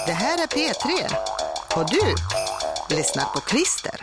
Det här är P3. Och du lyssnar på Christer.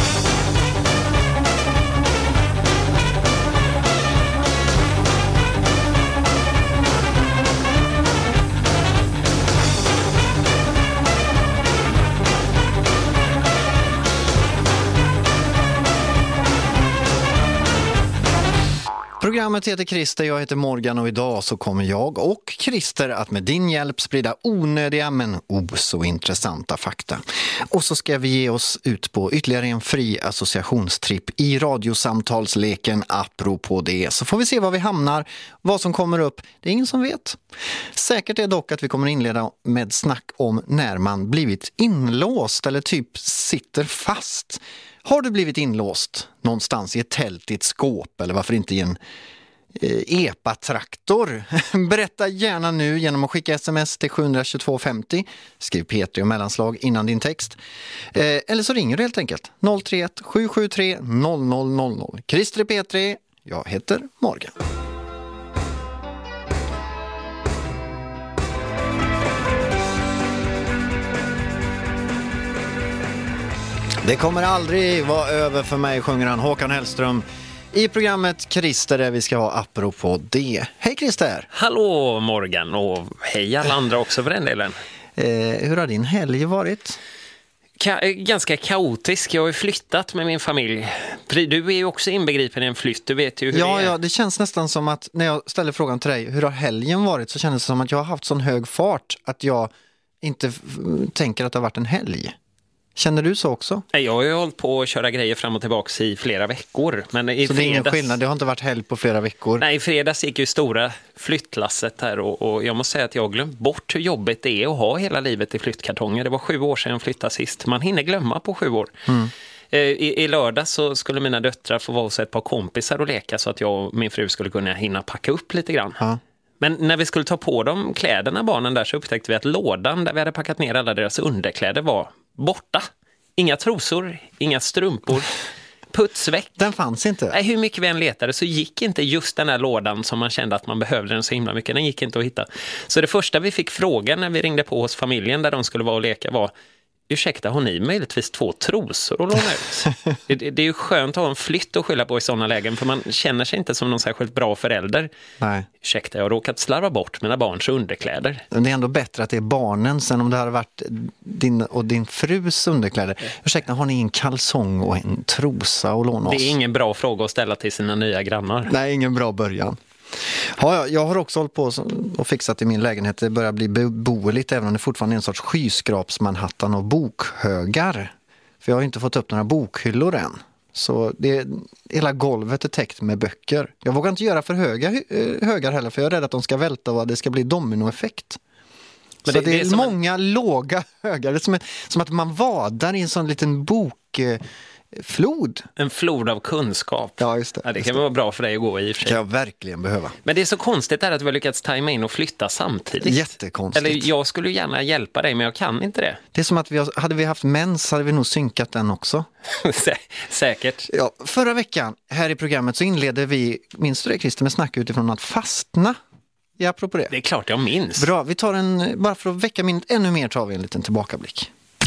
Programmet heter Christer, jag heter Morgan och idag så kommer jag och Christer att med din hjälp sprida onödiga men så intressanta fakta. Och så ska vi ge oss ut på ytterligare en fri associationstripp i radiosamtalsleken apropå det. Så får vi se var vi hamnar, vad som kommer upp, det är ingen som vet. Säkert är dock att vi kommer inleda med snack om när man blivit inlåst eller typ sitter fast. Har du blivit inlåst någonstans i ett tält, i ett skåp eller varför inte i en EPA-traktor? Berätta gärna nu genom att skicka sms till 72250. Skriv P3 och mellanslag innan din text. Eller så ringer du helt enkelt 031 773 0000. Christer P3, jag heter Morgan. Det kommer aldrig vara över för mig, sjunger han Håkan Hellström i programmet Christer där vi ska ha apropå det. Hej Christer! Hallå Morgan och hej alla andra också för den delen. Hur har din helg varit? Ganska kaotisk. Jag har ju flyttat med min familj. Du är ju också inbegripen i en flytt, du vet ju hur det är. Ja, det känns nästan som att när jag ställer frågan till dig, hur har helgen varit, så känns det som att jag har haft sån hög fart att jag inte tänker att det har varit en helg. Känner du så också? Jag har ju hållit på att köra grejer fram och tillbaka i flera veckor. Men i så det är ingen skillnad, det har inte varit helg på flera veckor? Nej, i fredags gick ju stora flyttlasset här och jag måste säga att jag har glömt bort hur jobbigt det är att ha hela livet i flyttkartonger. Det var 7 år sedan jag flyttade sist. Man hinner glömma på 7 år. Mm. I lördag så skulle mina döttrar få vara hos ett par kompisar och leka så att jag och min fru skulle kunna hinna packa upp lite grann. Ja. Men när vi skulle ta på dem kläderna, barnen där, så upptäckte vi att lådan där vi hade packat ner alla deras underkläder var borta. Inga trosor, inga strumpor, putsväck. Den fanns inte. Nej, hur mycket vi än letade så gick inte just den här lådan som man kände att man behövde den så himla mycket. Den gick inte att hitta. Så det första vi fick fråga när vi ringde på hos familjen där de skulle vara och leka var: ursäkta, har ni möjligtvis 2 trosor att låna ut? Det är ju skönt att ha en flytt att skylla på i sådana lägen, för man känner sig inte som någon särskilt bra förälder. Nej. Ursäkta, jag har råkat slarva bort mina barns underkläder. Det är ändå bättre att det är barnen sen om det hade varit din frus underkläder. Ursäkta, har ni en kalsong och en trosa att låna oss? Det är ingen bra fråga att ställa till sina nya grannar. Nej, ingen bra början. Ja, jag har också hållit på och fixat i min lägenhet. Det börjar bli beboeligt, även om det fortfarande är en sorts skyskrapsmanhattan och bokhögar. För jag har inte fått upp några bokhyllor än. Så hela golvet är täckt med böcker. Jag vågar inte göra för högar heller, för jag är rädd att de ska välta och att det ska bli dominoeffekt. Men så det är många låga högar. Det är som att man vadar i en sån liten flod. En flod av kunskap. Ja, just det. Ja, det kan vara bra för dig att gå i och för sig. Det kan jag verkligen behöva. Men det är så konstigt att vi har lyckats tajma in och flytta samtidigt. Jättekonstigt. Eller jag skulle gärna hjälpa dig, men jag kan inte det. Det är som att hade vi haft mens hade vi nog synkat den också. Säkert. Ja, förra veckan här i programmet så inledde vi, minns du det Christer, med snack utifrån att fastna. Ja, apropå det. Det är klart jag minns. Bra, vi tar bara för att väcka minnet ännu mer tar vi en liten tillbakablick.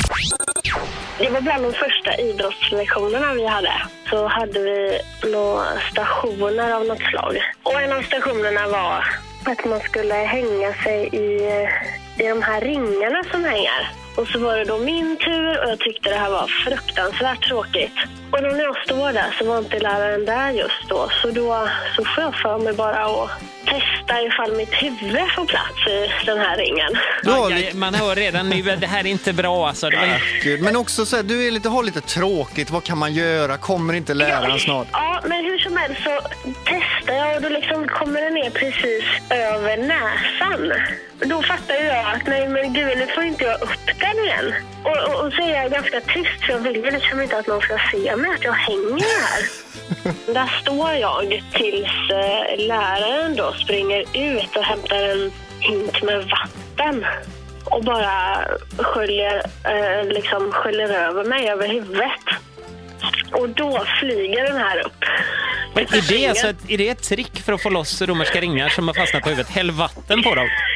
Det var bland de första idrottslektionerna vi hade. Så hade vi några stationer av något slag. Och en av stationerna var att man skulle hänga sig i de här ringarna som hänger. Och så var det då min tur och jag tyckte det här var fruktansvärt tråkigt. Och när jag står där så var inte läraren där just då. Så får jag för mig bara att testa ifall mitt huvud får plats i den här ringen. Ja, man hör redan nu att det här är inte bra. Alltså. Men också så här, du har lite tråkigt. Vad kan man göra? Kommer inte läraren snart? Ja, men hur som helst så testar jag och då liksom kommer det ner precis över näsan. Då fattar jag att nej men gud, nu får inte jag upp den igen. Och så är jag ganska tyst för jag vill ju liksom inte att någon ska se mig att jag hänger här. Där står jag tills läraren då springer ut och hämtar en hink med vatten. Och bara sköljer över mig över huvudet. Och då flyger den här upp. Men är det ett trick för att få loss romerska ringar som har fastnat på huvudet? Häll vatten på dem?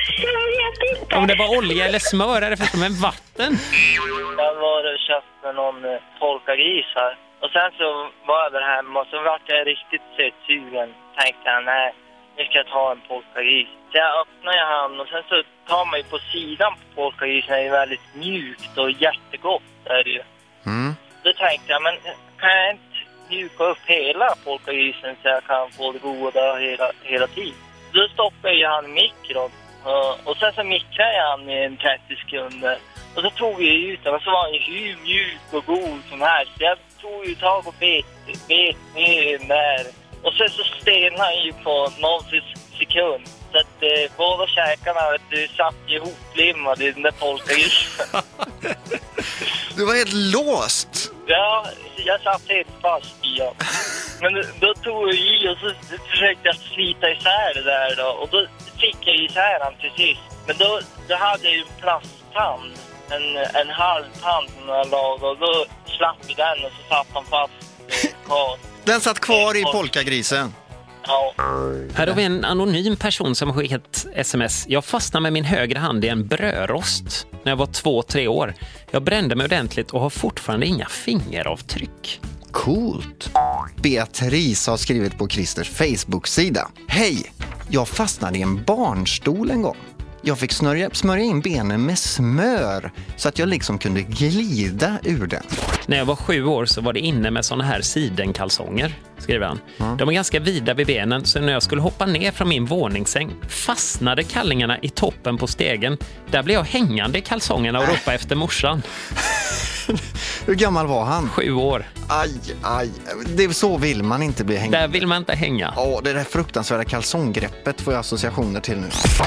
Jag vet inte. Om det var olja eller smör är det förstås, men vatten. Jag var och köpte någon polkagris här. Och sen så var jag där hemma och så var jag riktigt sötsugen. Tänkte jag, nej, nu ska jag ta en polkagris. Så jag öppnade han och sen så tar man ju på sidan på polkagrisen. Det är väldigt mjukt och jättegott är det ju. Då tänkte jag, men kan jag inte mjuka upp hela polkagrisen så jag kan få det goda hela tiden? Då stoppade jag han i mikron. Och sen så mikrade jag han i 30 sekunder. Och så tog jag ut den och så var han ju hur mjuk och god som helst. Jag tog ju tag och bet ner den där. Och sen så stenade han ju på 0 sekund. Så att båda käkarna satt ju hoplimmade i den där polkagrisen. Du var helt låst. Ja, jag satt helt fast i den. Men då tog jag i och så försökte jag slita isär det där då. Och då fick jag isär den till sist. Men då hade jag ju en plasttand. En halv tand som jag lagade. Och då slapp vi den och så satt han fast kvar. Den satt kvar i polkagrisen. Ja. Här har vi en anonym person som har skickat sms. Jag fastnade med min högra hand i en brödrost när jag var 2-3 år. Jag brände mig ordentligt och har fortfarande inga fingeravtryck. Coolt. Beatrice har skrivit på Christers Facebook-sida. Hej, jag fastnade i en barnstol en gång. Jag fick smörja in benen med smör så att jag liksom kunde glida ur den. När jag var 7 år så var det inne med såna här sidenkalsonger, skriver han. De är ganska vida vid benen, så när jag skulle hoppa ner från min våningssäng fastnade kallingarna i toppen på stegen. Där blev jag hängande i kalsongerna och ropade efter morsan. Hur gammal var han? 7 år. Aj. Så vill man inte bli hängande. Där vill man inte hänga. Ja, det där fruktansvärda kalsonggreppet får jag associationer till nu.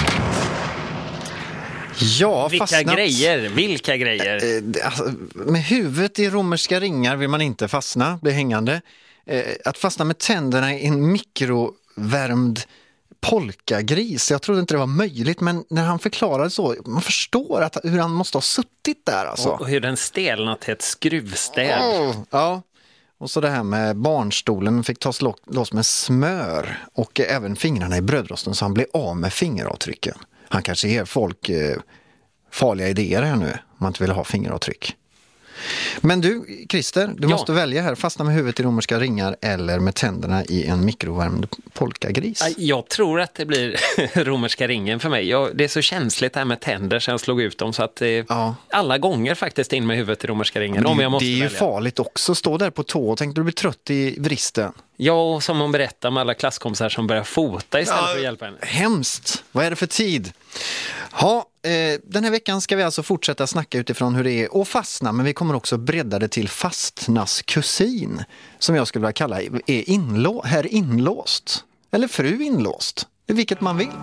Ja, Vilka grejer. Alltså, med huvudet i romerska ringar vill man inte fastna, bli hängande. Att fastna med tänderna i en mikrovärmd polkagris. Jag trodde inte det var möjligt, men när han förklarade så, man förstår hur han måste ha suttit där. Alltså. Och hur den stelnat till ett skruvstäd. Ja, och så det här med barnstolen fick tas loss med smör och även fingrarna i brödrosten så han blev av med fingeravtrycken. Han kanske ger folk farliga idéer här nu om man inte vill ha fingeravtryck. Men du, Christer, du måste välja här. Fastna med huvudet i romerska ringar eller med tänderna i en mikrovärmd polkagris. Jag tror att det blir romerska ringen för mig. Det är så känsligt här med tänder så jag slog ut dem. Så att alla gånger faktiskt in med huvudet i romerska ringen. Om jag måste det är ju välja. Farligt också. Stå där på tå och tänkte du bli trött i vristen. Ja, som hon berättar med alla klasskompisar som börjar fota istället för att hjälpa henne. Hemskt. Vad är det för tid? Ja, den här veckan ska vi alltså fortsätta snacka utifrån hur det är att fastna, men vi kommer också bredda det till fastnas kusin, som jag skulle vilja kalla är herr inlåst. Eller fru inlåst. Det är vilket man vill.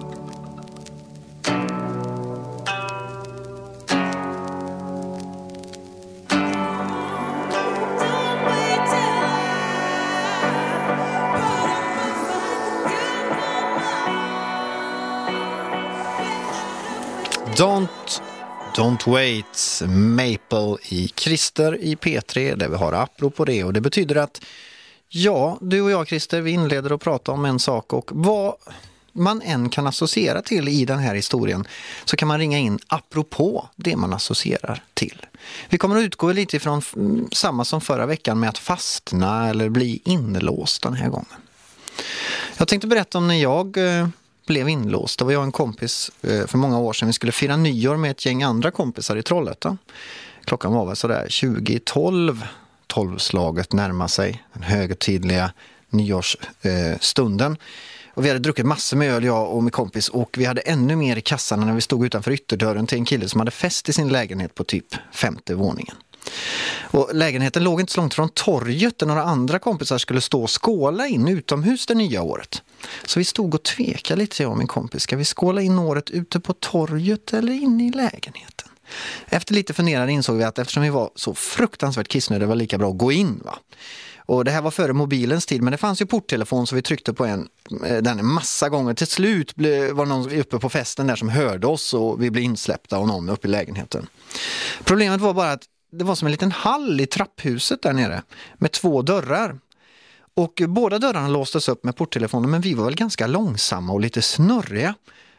Don't Wait, Maple i Christer i P3 där vi har apropå det, och det betyder att du och jag, Christer, vi inleder att prata om en sak, och vad man än kan associera till i den här historien så kan man ringa in apropå det man associerar till. Vi kommer att utgå lite ifrån samma som förra veckan med att fastna eller bli inlåst den här gången. Jag tänkte berätta om när jag blev inlåst. Det var jag och en kompis för många år sedan. Vi skulle fira nyår med ett gäng andra kompisar i Trollhättan. Klockan var väl sådär 20:12. 12-slaget närmar sig den högtidliga nyårsstunden. Och vi hade druckit massor med öl, jag och min kompis. Och vi hade ännu mer i kassan när vi stod utanför ytterdörren till en kille som hade fest i sin lägenhet på typ 5:e våningen. Och lägenheten låg inte så långt från torget där några andra kompisar skulle stå och skåla in utomhus det nya året. Så vi stod och tvekade lite, jag och min kompis. Ska vi skåla in året ute på torget eller inne i lägenheten? Efter lite funderande insåg vi att eftersom vi var så fruktansvärt kissnödiga, det var lika bra att gå in, va? Och det här var före mobilens tid, men det fanns ju porttelefon så vi tryckte på den en massa gånger. Till slut var någon uppe på festen där som hörde oss och vi blev insläppta och någon uppe i lägenheten. Problemet var bara att det var som en liten hall i trapphuset där nere med 2 dörrar. Och båda dörrarna låstes upp med porttelefonen, men vi var väl ganska långsamma och lite snurriga.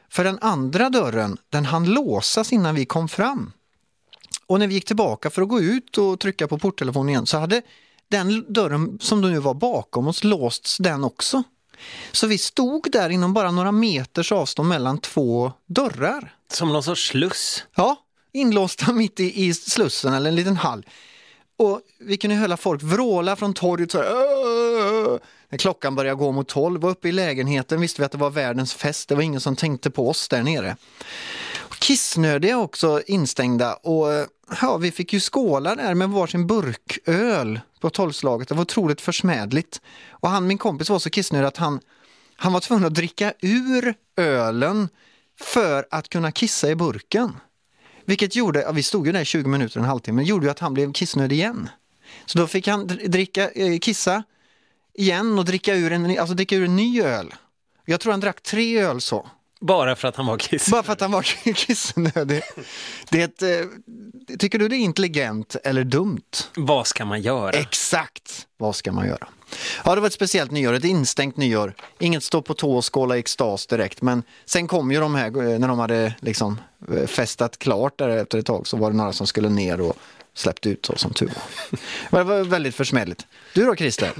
För den andra dörren, den hann låsas innan vi kom fram. Och när vi gick tillbaka för att gå ut och trycka på porttelefonen igen så hade den dörren som nu var bakom oss låsts den också. Så vi stod där inom bara några meters avstånd mellan 2 dörrar. Som någon sorts sluss. Ja, inlåsta mitt i slussen eller en liten hall. Och vi kunde höra folk vråla från torget så här. När klockan började gå mot 12 och uppe i lägenheten visste vi att det var världens fest. Det var ingen som tänkte på oss där nere. Kissnödiga också instängda och ja, vi fick ju skåla där med varsin burköl på 12-slaget. Det var otroligt försmädligt. Och min kompis var så kissnödig att han var tvungen att dricka ur ölen för att kunna kissa i burken. Vilket gjorde, vi stod ju där 20 minuter, en halvtimme, men gjorde ju att han blev kissnödig igen. Så då fick han kissa igen och dricka ur en ny öl. Jag tror han drack 3 öl så. Bara för att han var kissnödig? Bara för att han var kissnödig. Tycker du det är intelligent eller dumt? Vad ska man göra? Exakt, vad ska man göra? Ja, det var ett speciellt nyår, ett instängt nyår. Inget stå på tå och skåla i extas direkt. Men sen kom ju de här, när de hade liksom festat klart där efter ett tag så var det några som skulle ner och släppte ut så som tur var. Det var väldigt försmädligt. Du då, Christer?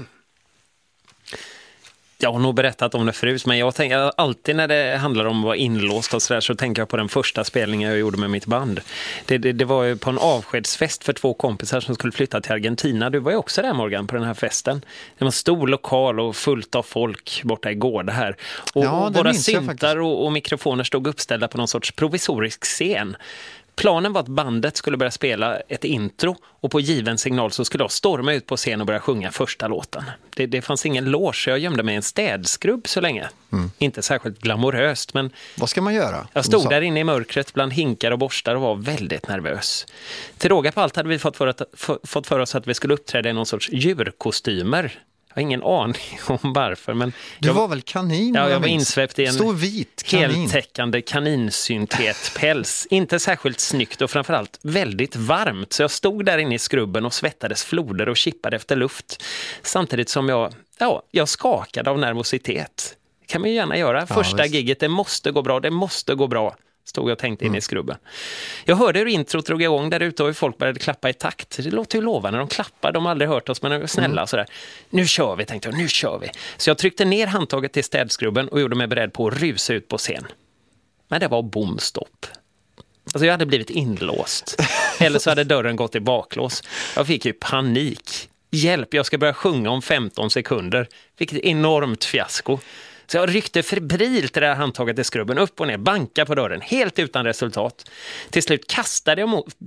Jag har nog berättat om det förut, men jag tänker alltid när det handlar om att vara inlåst och så tänker jag på den första spelningen jag gjorde med mitt band. Det var ju på en avskedsfest för 2 kompisar som skulle flytta till Argentina. Du var ju också där, Morgan, på den här festen. Det var en stor lokal och fullt av folk borta i gården här. Och våra syntar och mikrofoner stod uppställda på någon sorts provisorisk scen. Planen var att bandet skulle börja spela ett intro och på given signal så skulle jag storma ut på scen och börja sjunga första låten. Det fanns ingen loge så jag gömde mig i en städskrubb så länge. Inte särskilt glamoröst, men... Vad ska man göra? Jag stod där inne i mörkret bland hinkar och borstar och var väldigt nervös. Till råga på allt hade vi fått för oss att vi skulle uppträda i någon sorts djurkostymer. Jag har ingen aning om varför, men... Du var väl kanin? Ja, jag var insväpt i en stor vit kanin. Heltäckande kaninsyntetpäls. Inte särskilt snyggt och framförallt väldigt varmt. Så jag stod där inne i skrubben och svettades floder och kippade efter luft. Samtidigt som jag skakade av nervositet. Det kan man ju gärna göra. Första gigget, det måste gå bra. Stod jag och tänkte in i skrubben. Jag hörde hur introt drog igång där ute och folk började klappa i takt. Det låter ju lovande när de klappar. De har aldrig hört oss, men de är snälla. Sådär. Nu kör vi, tänkte jag. Nu kör vi. Så jag tryckte ner handtaget till städskrubben och gjorde mig beredd på att rusa ut på scen. Men det var bomstopp. Alltså jag hade blivit inlåst. Eller så hade dörren gått i baklås. Jag fick ju panik. Hjälp, jag ska börja sjunga om 15 sekunder. Fick ett enormt fiasko. Så jag ryckte febrilt det där handtaget i skrubben upp och ner, banka på dörren, helt utan resultat. Till slut kastade jag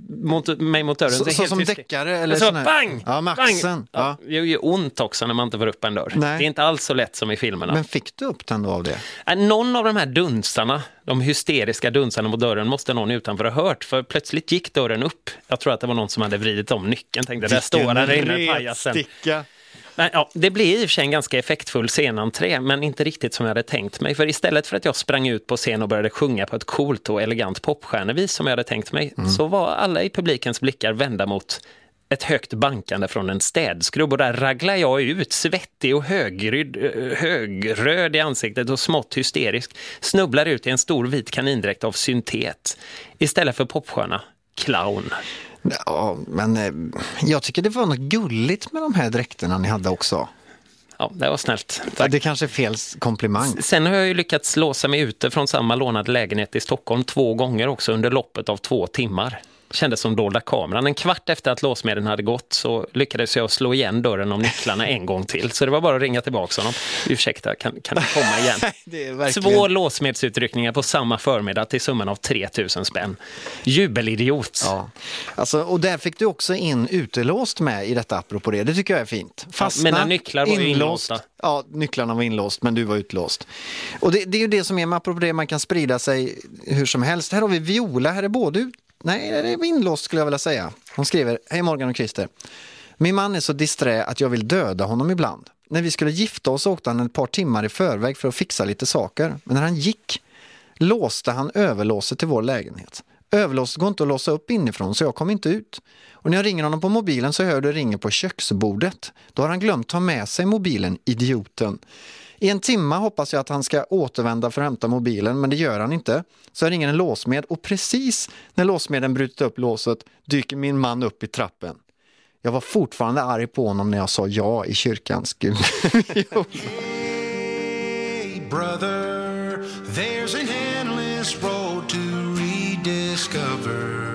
mig mot dörren. Så som däckare? Eller så bang! Ja, maxen. Ja. Det gör ju ont också när man inte får upp en dörr. Nej. Det är inte alls så lätt som i filmerna. Men fick du upp den då av det? Någon av de här dunsarna, de hysteriska dunsarna mot dörren måste någon utanför ha hört. För plötsligt gick dörren upp. Jag tror att det var någon som hade vridit om nyckeln. Tänkte, där står där inne pajasen. Men, det blev i och för sig en ganska effektfull scenentré, men inte riktigt som jag hade tänkt mig. För istället för att jag sprang ut på scen och började sjunga på ett coolt och elegant popstjärnevis som jag hade tänkt mig, så var alla i publikens blickar vända mot ett högt bankande från en städskrubb. Och där raglar jag ut, svettig och högröd i ansiktet och smått hysterisk. Snubblar ut i en stor vit kanindräkt av syntet. Istället för popstjärna, clown. Ja, men jag tycker det var något gulligt med de här dräkterna ni hade också. Ja, det var snällt. Tack. Det kanske är fel komplimang. Sen har jag ju lyckats låsa mig ute från samma lånad lägenhet i Stockholm 2 gånger också under loppet av 2 timmar. Kändes som dolda kameran. En kvart efter att låsmedlen hade gått så lyckades jag slå igen dörren om nycklarna en gång till. Så det var bara att ringa tillbaka honom. Ursäkta, kan du komma igen? Det är verkligen... 2 låsmedsutryckningar på samma förmiddag till summan av 3000 spänn. Jubelidiot. Ja. Alltså, och där fick du också in utelåst med i detta apropå det. Det tycker jag är fint. Fastna, mina nycklar var ju inlåsta. Ja, nycklarna var inlåst men du var utlåst. Och det är ju det som är med apropå det. Man kan sprida sig hur som helst. Här har vi Viola, här är både Nej, det är inlåst skulle jag vilja säga. Hon skriver, hej Morgan och Christer. Min man är så disträ att jag vill döda honom ibland. När vi skulle gifta oss åkte han ett par timmar i förväg för att fixa lite saker. Men när han gick låste han överlåset till vår lägenhet. Överlåset går inte att låsa upp inifrån så jag kom inte ut. Och när jag ringer honom på mobilen så hör det ringer på köksbordet. Då har han glömt ta med sig mobilen, idioten. I en timme hoppas jag att han ska återvända för att hämta mobilen, men det gör han inte. Så jag ringer en låsmed och precis när låsmeden brutit upp låset dyker min man upp i trappen. Jag var fortfarande arg på honom när jag sa ja i kyrkans gud. Hey brother, there's an endless road to rediscover.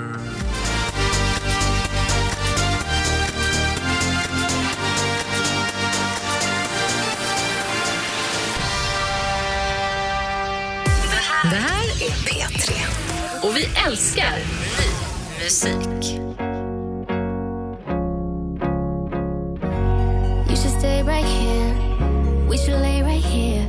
Det här är P3 och vi älskar ny musik. You should stay right here. We should lay right here.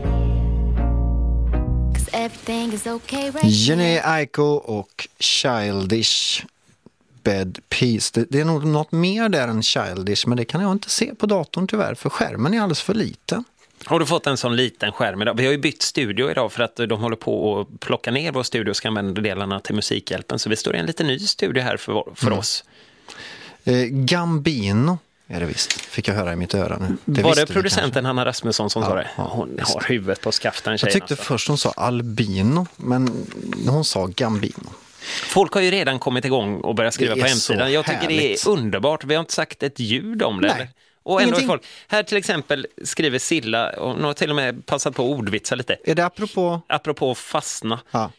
'Cause everything is okay right here. Jhené Aiko och Childish Bed Peace. Det är nog något mer där än Childish, men det kan jag inte se på datorn tyvärr, för skärmen är alldeles för liten. Har du fått en sån liten skärm idag? Vi har ju bytt studio idag för att de håller på att plocka ner vår studio och ska använda delarna till Musikhjälpen. Så vi står i en liten ny studio här för oss. Gambino är det visst, fick jag höra i mitt öra nu. Var det producenten Hanna Rasmusson som sa det? Hon visst. har huvudet på skaften. Jag tyckte först hon sa albino, men hon sa Gambino. Folk har ju redan kommit igång och börjat skriva på hemsidan. Jag tycker härligt. det är underbart. Vi har inte sagt ett ljud om det. Nej. Eller? Och ändå är Ingenting. folk, här till exempel skriver Silla, och hon har till och med passat på att ordvitsa lite. Är det apropå fastna. Ja.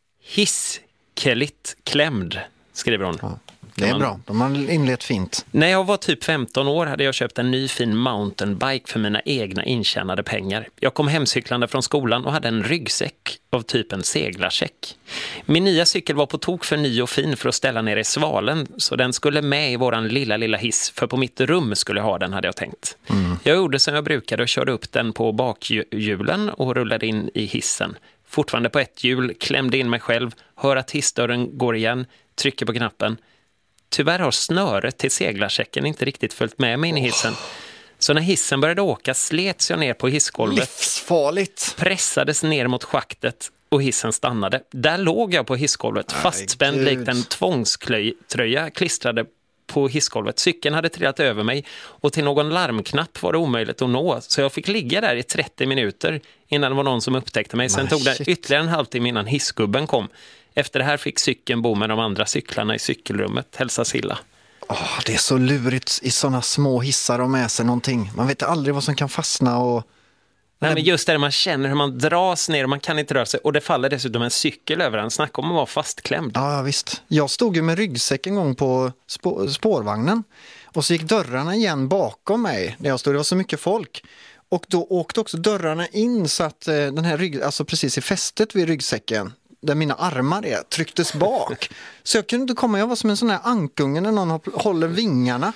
Hisskeligt klämd, skriver hon. Ja. Det är bra, de har inlett fint. När jag var typ 15 år hade jag köpt en ny fin mountainbike för mina egna intjänade pengar. Jag kom hemcyklande från skolan och hade en ryggsäck av typen seglarsäck. Min nya cykel var på tok för ny och fin för att ställa ner i svalen, så den skulle med i våran lilla hiss, för på mitt rum skulle jag ha den, hade jag tänkt. Jag gjorde som jag brukade och körde upp den på bakhjulen och rullade in i hissen. Fortfarande på ett hjul, klämde in mig själv, hör att hissdörren går igen, trycker på knappen. Tyvärr har snöret till seglarsäcken inte riktigt följt med mig in i hissen. Så när hissen började åka slets jag ner på hissgolvet. Livsfarligt. Pressades ner mot schaktet och hissen stannade. Där låg jag på hissgolvet, fastspänd likt en tvångströja klistrade på hissgolvet. Cykeln hade trillat över mig och till någon larmknapp var det omöjligt att nå. Så jag fick ligga där i 30 minuter innan det var någon som upptäckte mig. Sen tog det ytterligare en halvtimme innan hissgubben kom. Efter det här fick cykeln bo med de andra cyklarna i cykelrummet. Hälsa Silla. Det är så lurigt i sådana små hissar och med sig någonting. Man vet aldrig vad som kan fastna och... Nej, men just där man känner hur man dras ner och man kan inte röra sig. Och det faller dessutom en cykel över en. Snacka om att vara fastklämd. Ja, visst. Jag stod ju med ryggsäck en gång på spårvagnen. Och så gick dörrarna igen bakom mig när jag stod. Det var så mycket folk. Och då åkte också dörrarna in så att den här alltså precis i fästet vid ryggsäcken, där mina armar är, trycktes bak. Så jag kunde inte komma, jag var som en sån här ankunge när någon håller vingarna.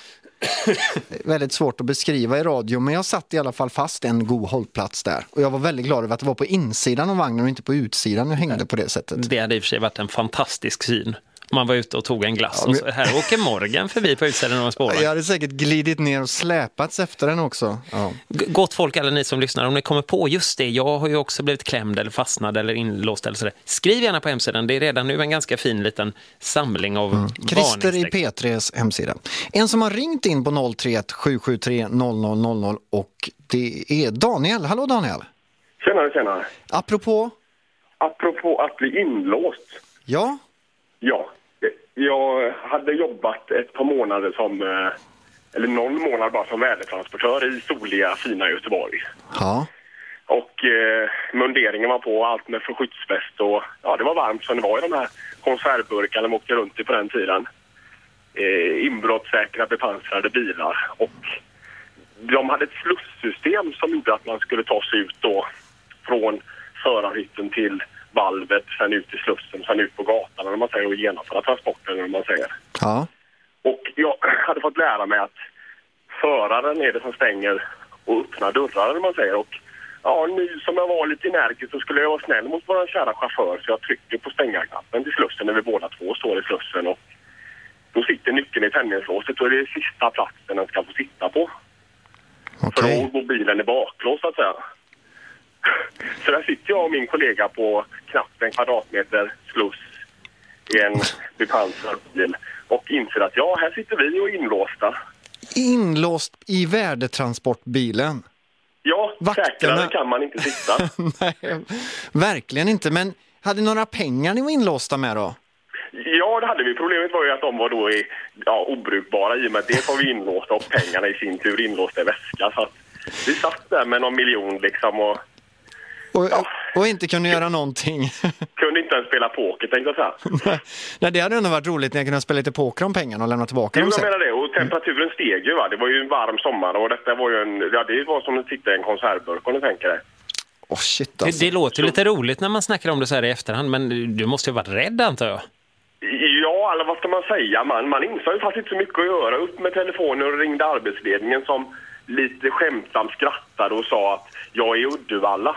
Väldigt svårt att beskriva i radio, men jag satt i alla fall fast en god hållplats där. Och jag var väldigt glad över att det var på insidan av vagnen och inte på utsidan jag hängde på det sättet. Det hade i och för sig varit en fantastisk syn. Man var ute och tog en glass och så här åker Morgan förbi på utsidan av spåren. Jag hade säkert glidit ner och släpats efter den också. Ja. Gott folk, alla ni som lyssnar, om ni kommer på just det, jag har ju också blivit klämd eller fastnad eller inlåst eller sådär. Skriv gärna på hemsidan, det är redan nu en ganska fin liten samling av Christer i P3s hemsida. En som har ringt in på 031 773 0000 och det är Daniel. Hallå Daniel. Tjena. Apropå att bli inlåst. Ja. Ja, jag hade jobbat ett par månader som, eller någon månad bara som värdetransportör i soliga, fina Göteborg. Ja. Och munderingen var på, allt med för skyddsväst och ja, det var varmt som det var i de här konservburkarna de åkte runt i på den tiden. Inbrottssäkra bepansrade bilar och de hade ett slussystem som gjorde att man skulle ta sig ut då från förarhytten till valvet, sen ut i slussen, sen ut på gatan när man säger och genomföra transporten när man säger. Ja. Och jag hade fått lära mig att föraren är det som stänger och öppnar dörrar när man säger. Och ja, nu som jag var lite energisk så skulle jag vara snäll mot vår kära chaufför så jag trycker på stängarknappen till slussen när vi båda två står i slussen och då sitter nyckeln i tändningslåset och det är sista platsen den ska få sitta på. Okay. För då går bilen i baklås så att säga. Så där sitter jag och min kollega på knappt en kvadratmeter sluss i en bepansrad bil och inser att här sitter vi och inlåsta. Inlåst i värdetransportbilen? Ja, säkrare kan man inte sitta. Nej, verkligen inte. Men hade några pengar ni var inlåsta med då? Ja, det hade vi. Problemet var ju att de var då obrukbara i och med att det var vi inlåsta och pengarna i sin tur inlåsta i väska. Så att vi satt där med någon miljon liksom och inte kunde göra någonting. Kunde inte ens spela poker, tänkte jag säga. Nej, det hade ändå varit roligt när jag kunde spela lite poker om pengarna och lämna tillbaka dem sen. Jag menar det, och temperaturen steg ju va. Det var ju en varm sommar och detta var ju det var som att sitta i en konservburk om du tänker det. Shit, alltså. Det låter lite roligt när man snackar om det så här i efterhand, men du måste ju varit rädd antar jag. Ja, eller vad ska man säga? Man insåg ju fast inte så mycket att göra. Upp med telefonen och ringde arbetsledningen som lite skämtsamt skrattade och sa att jag är Uddevalla.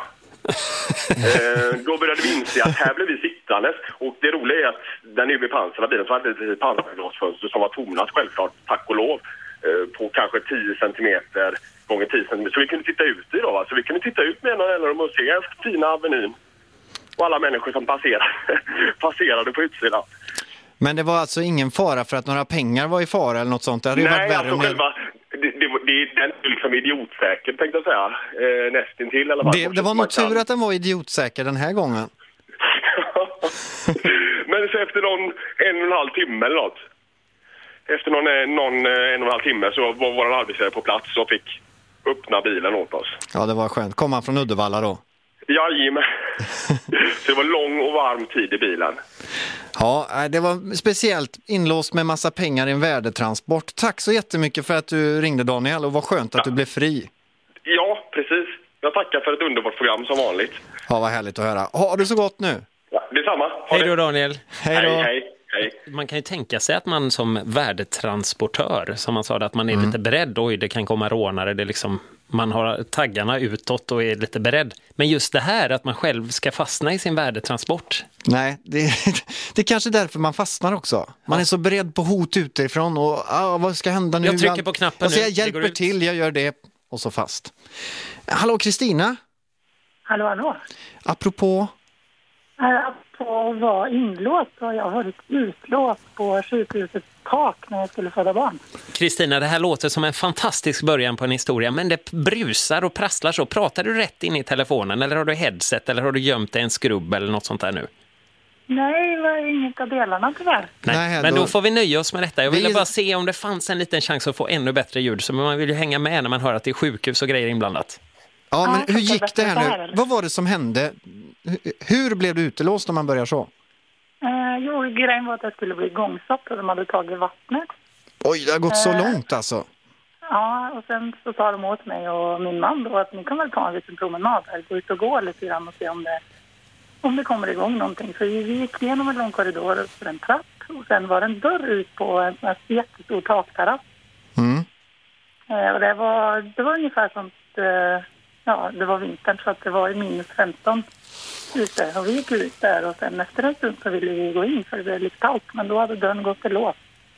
Då började vi inse att här blev vi sittandes. Och det roliga är att den är bepansrade bilen så hade ett pansarglasfönster som var tonat självklart, tack och lov, på kanske 10 centimeter gånger 10 centimeter. Så vi kunde titta ut i då. Så vi kunde titta ut med en och se fina avenyn. Och alla människor som passerade på utsidan. Men det var alltså ingen fara för att några pengar var i fara eller något sånt? Det hade ju varit värre själva... Den är liksom idiotsäker, tänkte jag säga. Nästintill eller det var nog tur att den var idiotsäker den här gången. Men så efter någon 1,5 timme eller något. Efter någon 1,5 timme så var vår arbetsgivare på plats och fick öppna bilen åt oss. Ja, det var skönt. Kom han från Uddevalla då? Jajamän. Så det var lång och varm tid i bilen. Ja, det var speciellt inlåst med massa pengar i en värdetransport. Tack så jättemycket för att du ringde, Daniel, och vad skönt att du blev fri. Ja, precis. Jag tackar för ett underbart program som vanligt. Ja, vad härligt att höra. Har du så gott nu? Ja, detsamma. Hej då, Daniel. Hej då. Hej. Man kan ju tänka sig att man som värdetransportör, som man sa, att man är lite beredd. Oj, det kan komma rånare. Det är liksom, man har taggarna utåt och är lite beredd. Men just det här att man själv ska fastna i sin värdetransport. Nej, det är kanske därför man fastnar också. Man är så beredd på hot utifrån och vad ska hända nu? Jag trycker på knappen nu. Jag hjälper till, jag gör det och så fast. Hallå, Kristina? Hallå. Apropå att vara inlåst och jag har varit utlåst på sjukhusets tak när jag skulle föda barn. Kristina, det här låter som en fantastisk början på en historia, men det brusar och prasslar så. Pratar du rätt in i telefonen eller har du headset eller har du gömt dig en skrubb eller något sånt där nu? Nej, det var inget av delarna tyvärr. Nej, men då får vi nöja oss med detta. Jag ville bara se om det fanns en liten chans att få ännu bättre ljud, så man vill ju hänga med när man hör att det är sjukhus och grejer inblandat. Ja, men hur gick det här nu? Vad var det som hände? Hur blev du utelåst när man börjar så? Grejen var att jag skulle bli igångsatt och de hade tagit vattnet. Oj, det har gått så långt alltså. Ja, och sen så sa de åt mig och min man då att ni kan väl ta en liten promenad här. Gå ut och gå lite grann och se om det kommer igång någonting. Så vi gick igenom en lång korridor upp för en trapp och sen var det en dörr ut på en sån här jättestor takterrass. Och det var ungefär som det var vintern så att det var minus 15 ute. Och vi gick ut där och sen efter en stund så ville vi gå in för det blev lite kallt. Men då hade dörren gått till lås.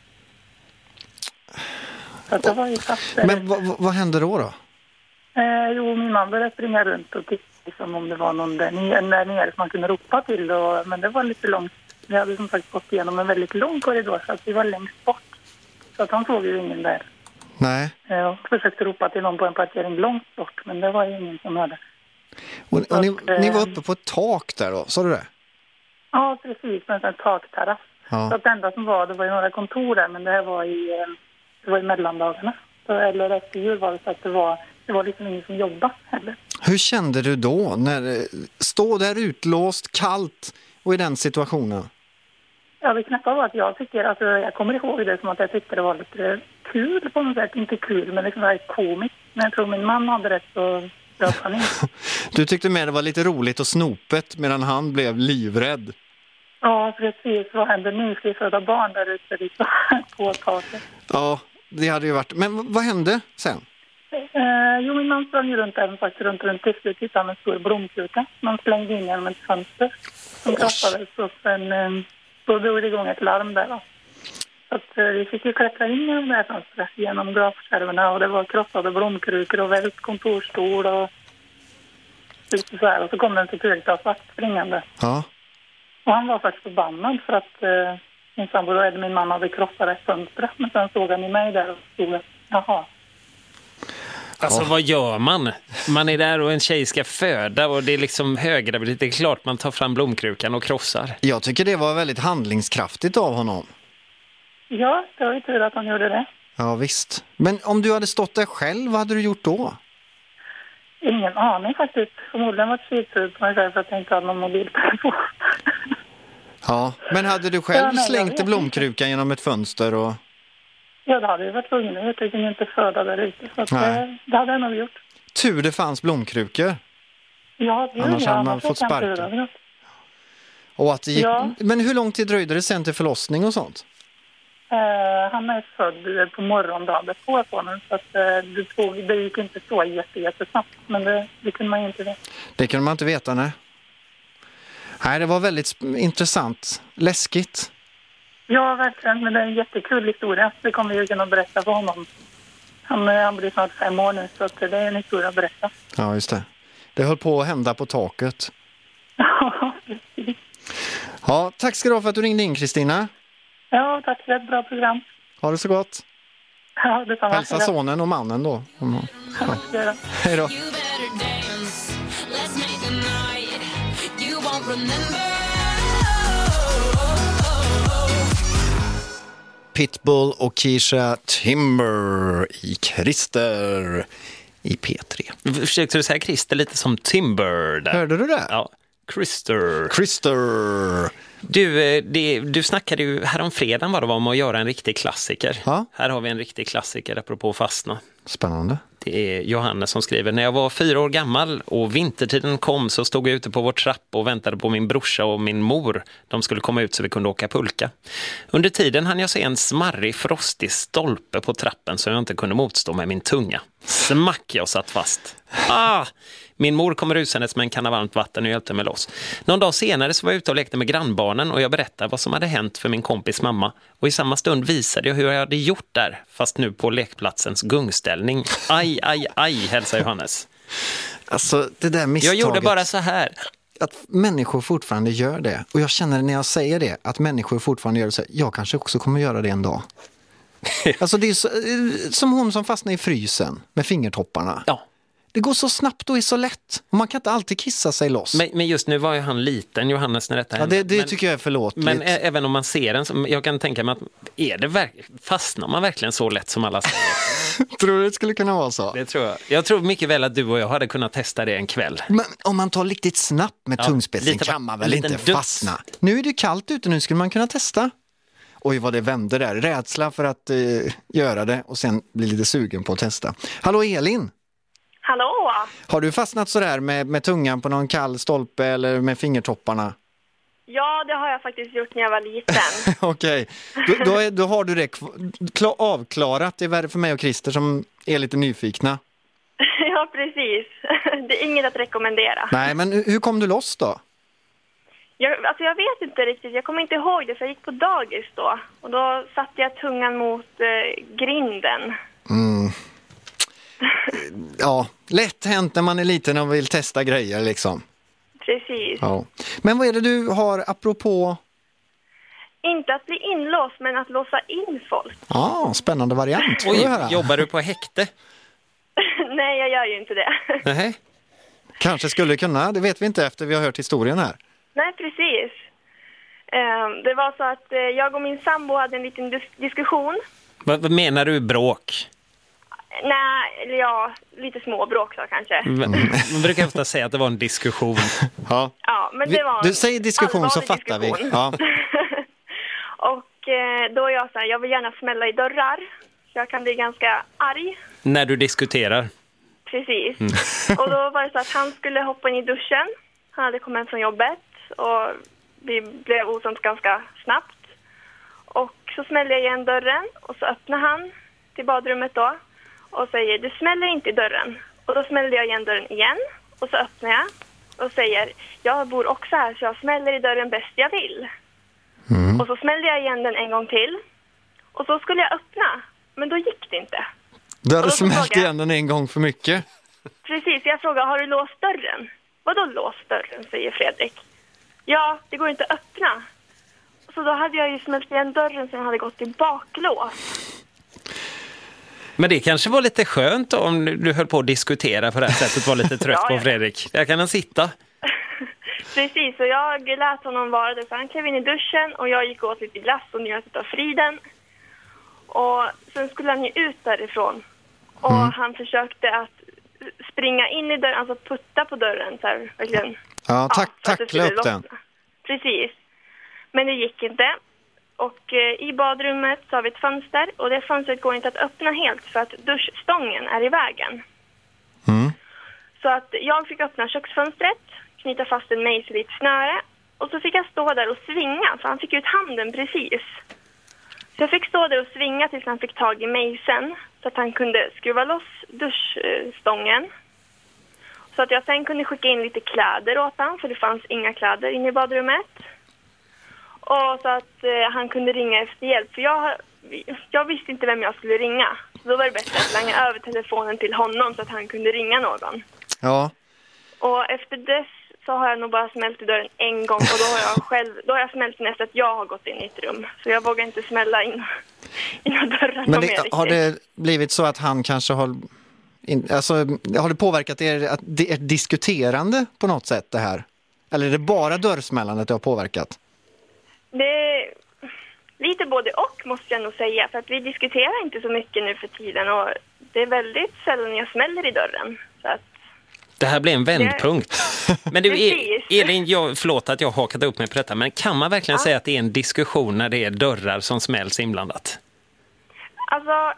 Så det var ju fast. Men vad hände då? Min man började springa runt och titta liksom, om det var någon där nere som man kunde ropa till. Men det var lite långt. Vi hade som sagt gått igenom en väldigt lång korridor så att vi var längst bort. Så att han såg ju ingen där. Nej. Jag försökte ropa till någon på en parkering långt bort, men det var ju ingen som hörde. Och ni var uppe på ett tak där då, sa du det? Ja, precis, med en takterrass. Ja. Så att det enda som var, det var ju några kontor där, men det här var i mellandagarna. Så, eller efter jul var det så att det var liksom ingen som jobbade heller. Hur kände du då när stå där utlåst, kallt och i den situationen? Ja, det knappt var att jag kommer ihåg det som att jag tyckte det var lite kul på något sätt. Inte kul, men liksom var komiskt. Men jag tror min man hade rätt så bröt han in. Du tyckte med det var lite roligt och snopet medan han blev livrädd. Ja, precis. Vad hände nu? Ska vi föda barn där ute på taket? Ja, det hade ju varit. Men vad hände sen? Min man sprang ju runt även faktiskt runt till slut hittade han en stor blomkruka. Man slängde in genom ett fönster som krossades och sen då drog det igång ett larm där då. Så att vi fick ju klättra in genom det här fönstret genom glasskärvorna och det var krossade blomkrukor och vält kontorstol och så här. Och så kom det en securitasvakt springande. Ja. Och han var faktiskt förbannad för att min sambo eller min mamma hade krossat ett fönster. Men sen såg han i mig där och stod jaha. Alltså vad gör man? Man är där och en tjej ska föda och det är liksom höggraviditet. Det är klart man tar fram blomkrukan och krossar. Jag tycker det var väldigt handlingskraftigt av honom. Ja, det var ju tur att han gjorde det. Ja visst. Men om du hade stått där själv, vad hade du gjort då? Ingen aning faktiskt. Förmodligen var det skitsur på mig själv för att jag inte hade någon mobiltelefon. Ja, men hade du själv slängt blomkrukan genom ett fönster och... Ja, det hade ju varit tvungen. Jag tycker inte föda där ute. Så att, det hade jag nog gjort. Tur det fanns blomkrukor. Ja, det annars hade man fått sparka. Och att det gick... Men hur lång tid dröjde det sen till förlossning och sånt? Han är född på morgondagen på honom. Så att, det gick inte så jättesnabbt. Men det kunde man inte veta. Det kunde man inte veta, nej. Nej, det var väldigt intressant. Läskigt. Ja, verkligen. Men det är en jättekul historia. Det kommer jag kunna berätta för honom. Han blir snart 5 år nu, så att det är en historia att berätta. Ja, just det. Det höll på att hända på taket. Ja, precis. Ja, tack ska du ha för att du ringde in, Kristina. Ja, tack för ett bra program. Ha det så gott. Ja, detsamma. Hälsa sonen och mannen då. Ja. Hej då. Pitbull och Keisha Timber i Christer i P3. Försökte du säga Christer lite som Timber där? Hörde du det? Ja, Christer. Du snackade ju häromfredagen vad det var om att göra en riktig klassiker. Ja. Här har vi en riktig klassiker apropå fastna. Spännande. Det är Johannes som skriver: när jag var 4 år gammal och vintertiden kom så stod jag ute på vår trapp och väntade på min brorsa och min mor. De skulle komma ut så vi kunde åka pulka. Under tiden hann jag se en smarrig, frostig stolpe på trappen så jag inte kunde motstå med min tunga. Smack, jag satt fast. Min mor kom rusandes med en kanna varmt vatten och hjälpte mig loss. Någon dag senare så var jag ute och lekte med grannbarnen och jag berättade vad som hade hänt för min kompis mamma. Och i samma stund visade jag hur jag hade gjort där, fast nu på lekplatsens gungställning. Aj, hälsar Johannes. Alltså, det där misstaget. Jag gjorde bara så här. Att människor fortfarande gör det. Och jag känner när jag säger det, att människor fortfarande gör det så. Jag kanske också kommer göra det en dag. Alltså det är så, som hon som fastnar i frysen med fingertopparna. Ja. Det går så snabbt och är så lätt. Och man kan inte alltid kissa sig loss. Men just nu var ju han liten, Johannes, när detta hände. Det tycker jag är förlåtligt. Men även om man ser den, jag kan tänka mig att fastnar man verkligen så lätt som alla säger? Tror du det skulle kunna vara så? Det tror jag. Jag tror mycket väl att du och jag hade kunnat testa det en kväll. Men om man tar riktigt snabbt med tungspetsen kan man väl inte fastna? Nu är det kallt ute, nu skulle man kunna testa. Oj, vad det vände där. Rädsla för att göra det och sen bli lite sugen på att testa. Hallå Elin! Hallå! Har du fastnat så där med tungan på någon kall stolpe eller med fingertopparna? Ja, det har jag faktiskt gjort när jag var liten. Okej, då har du det avklarat. Det är värre för mig och Christer som är lite nyfikna. Ja, precis. Det är inget att rekommendera. Nej, men hur kom du loss då? Jag vet inte riktigt. Jag kommer inte ihåg det, för jag gick på dagis då. Och då satte jag tungan mot grinden. Ja, lätt hänt när man är liten och vill testa grejer liksom. Precis. Ja. Men vad är det du har apropå? Inte att bli inlåst, men att låsa in folk. Ja, spännande variant. Oj, jobbar du på häkte? Nej, jag gör ju inte det. Nej. Kanske skulle kunna, det vet vi inte efter vi har hört historien här. Nej, precis. Det var så att jag och min sambo hade en liten diskussion. Vad menar du, bråk? Nej, lite små bråk då kanske. Man brukar ofta säga att det var en diskussion. Ja, men det var du säger diskussion så fattar diskussion. Vi. Ja. Och då är jag så här, jag vill gärna smälla i dörrar. Så jag kan bli ganska arg. När du diskuterar. Precis. Och då var det så att han skulle hoppa in i duschen. Han hade kommit hem från jobbet. Och vi blev osams ganska snabbt. Och så smällde jag igen dörren. Och så öppnade han till badrummet då. Och säger, du smäller inte i dörren. Och då smällde jag igen dörren igen. Och så öppnar jag. Och säger, jag bor också här så jag smäller i dörren bäst jag vill. Och så smällde jag igen den en gång till. Och så skulle jag öppna. Men då gick det inte. Du hade smält igen den en gång för mycket. Precis, jag frågade, har du låst dörren? Vadå låst dörren, säger Fredrik. Ja, det går inte att öppna. Så då hade jag ju smält igen dörren som hade gått i baklås. Men det kanske var lite skönt om du höll på att diskutera på det här sättet, var lite trött på Fredrik. Där kan han sitta. Precis, och jag lät honom vara där, för han klev in i duschen och jag gick åt lite glass och njöt av friden. Och sen skulle han ju ut därifrån. Och han försökte att springa in i dörren, alltså putta på dörren så här, verkligen. Ja, tackla upp den. Precis. Men det gick inte. Och i badrummet så har vi ett fönster och det fönstret går inte att öppna helt för att duschstången är i vägen. Så att jag fick öppna köksfönstret, knyta fast en mejsel i ett snöre och så fick jag stå där och svinga för han fick ut handen precis. Så jag fick stå där och svinga tills han fick tag i mejseln så att han kunde skruva loss duschstången. Så att jag sen kunde skicka in lite kläder åt han, för det fanns inga kläder inne i badrummet. Och så att han kunde ringa efter hjälp. För jag visste inte vem jag skulle ringa. Så då var det bättre att slänga över telefonen till honom så att han kunde ringa någon. Ja. Och efter dess så har jag nog bara smält i dörren en gång. Och då har jag smält nästan att jag har gått in i ett rum. Så jag vågar inte smälla in i dörren. Men har det blivit så att han kanske har... har det påverkat er diskuterande på något sätt det här? Eller är det bara dörrsmällandet det har påverkat? Det är lite både och måste jag nog säga. För att vi diskuterar inte så mycket nu för tiden. Och det är väldigt sällan jag smäller i dörren. Så att det här blir en vändpunkt. Men du, Elin, förlåt att jag hakat upp mig på detta. Men kan man verkligen säga att det är en diskussion när det är dörrar som smälls inblandat? Alltså...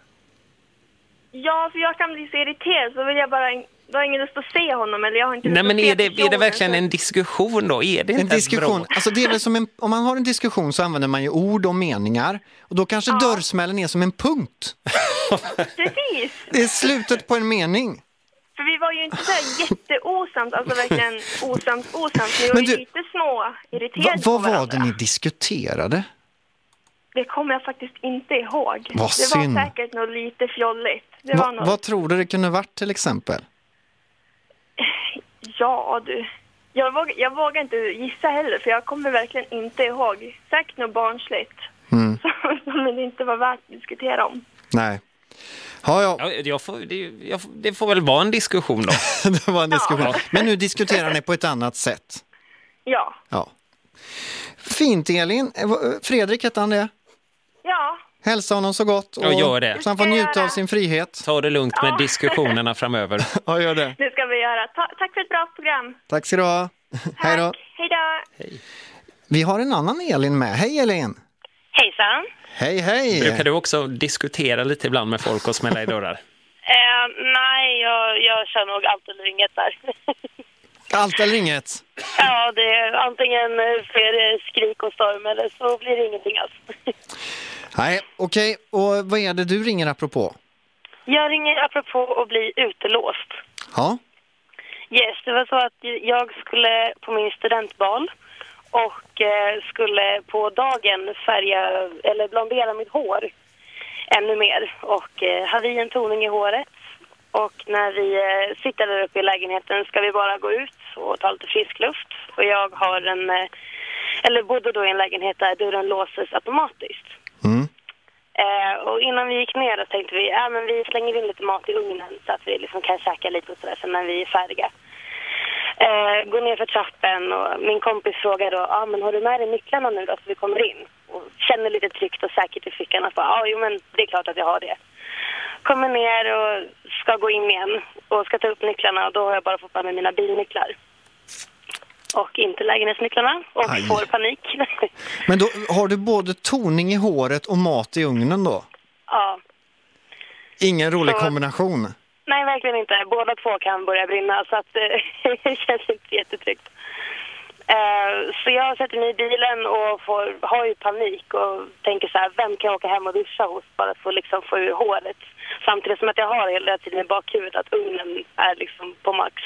Ja, för jag kan bli så irriterad så vill jag bara... Då har ingen lust att se honom eller jag har inte... Nej, men är det verkligen en diskussion då? Är det inte en diskussion? Alltså det är väl som om man har en diskussion så använder man ju ord och meningar. Och då kanske dörrsmällen är som en punkt. Precis. Det är slutet på en mening. För vi var ju inte så här jätteosams, alltså verkligen osams. Vi var ju lite små irriterade vad var det ni diskuterade? Det kommer jag faktiskt inte ihåg. Vad synd. Var säkert något lite fjolligt. Vad tror du det kunde varit till exempel? Ja, du. Jag vågar inte gissa heller, för jag kommer verkligen inte ihåg. Säkert något barnsligt. Som det inte var värt att diskutera om. Nej. Ja. Det får väl vara en diskussion då. Det var en diskussion. Ja. Men nu diskuterar ni på ett annat sätt. Ja. Fint, Elin. Fredrik heter han det? Ja. Hälsa honom så gott. Och gör det. Så han får njuta av sin frihet. Ta det lugnt med diskussionerna framöver. Ja, gör det. Det ska vi göra. Tack för ett bra program. Tack ska du ha. Hej då. Hej då. Hej. Vi har en annan Elin med. Hej Elin. Hejsan. Hej. Brukar du också diskutera lite ibland med folk och smälla i dörrar? Nej, jag kör nog allt eller inget där. Allt eller inget? Ja, det är antingen för skrik och storm eller så blir det ingenting alls. Nej, okej. Och vad är det du ringer apropå? Jag ringer apropå att bli utelåst. Ja. Yes, det var så att jag skulle på min studentbal och skulle på dagen färga eller blondera mitt hår ännu mer och hade i en toning i håret. Och när vi sitter där uppe i lägenheten ska vi bara gå ut och ta lite frisk luft. Och jag har bodde då i en lägenhet där dörren låses automatiskt. Och innan vi gick ner så tänkte vi, men vi slänger in lite mat i ugnen så att vi liksom kan käka lite och sådär sen när vi är färdiga. Går ner för trappen och min kompis frågar då, men har du med dig nycklarna nu då så vi kommer in? Och känner lite tryggt och säkert i fickan och bara, men det är klart att jag har det. Kommer ner och ska gå in igen och ska ta upp nycklarna och då har jag bara fått med mina bilnycklar. Och inte lägenhetsnycklarna och får panik. Men då har du både toning i håret och mat i ugnen då? Ja. Ingen rolig kombination? Nej, verkligen inte. Båda två kan börja brinna så att det känns inte jättetryggt. Så jag sätter mig i bilen och har ju panik och tänker så här, vem kan jag åka hem och duscha hos bara för att liksom få ur håret? Samtidigt som att jag har hela tiden i bakhuvudet att ugnen är liksom på max.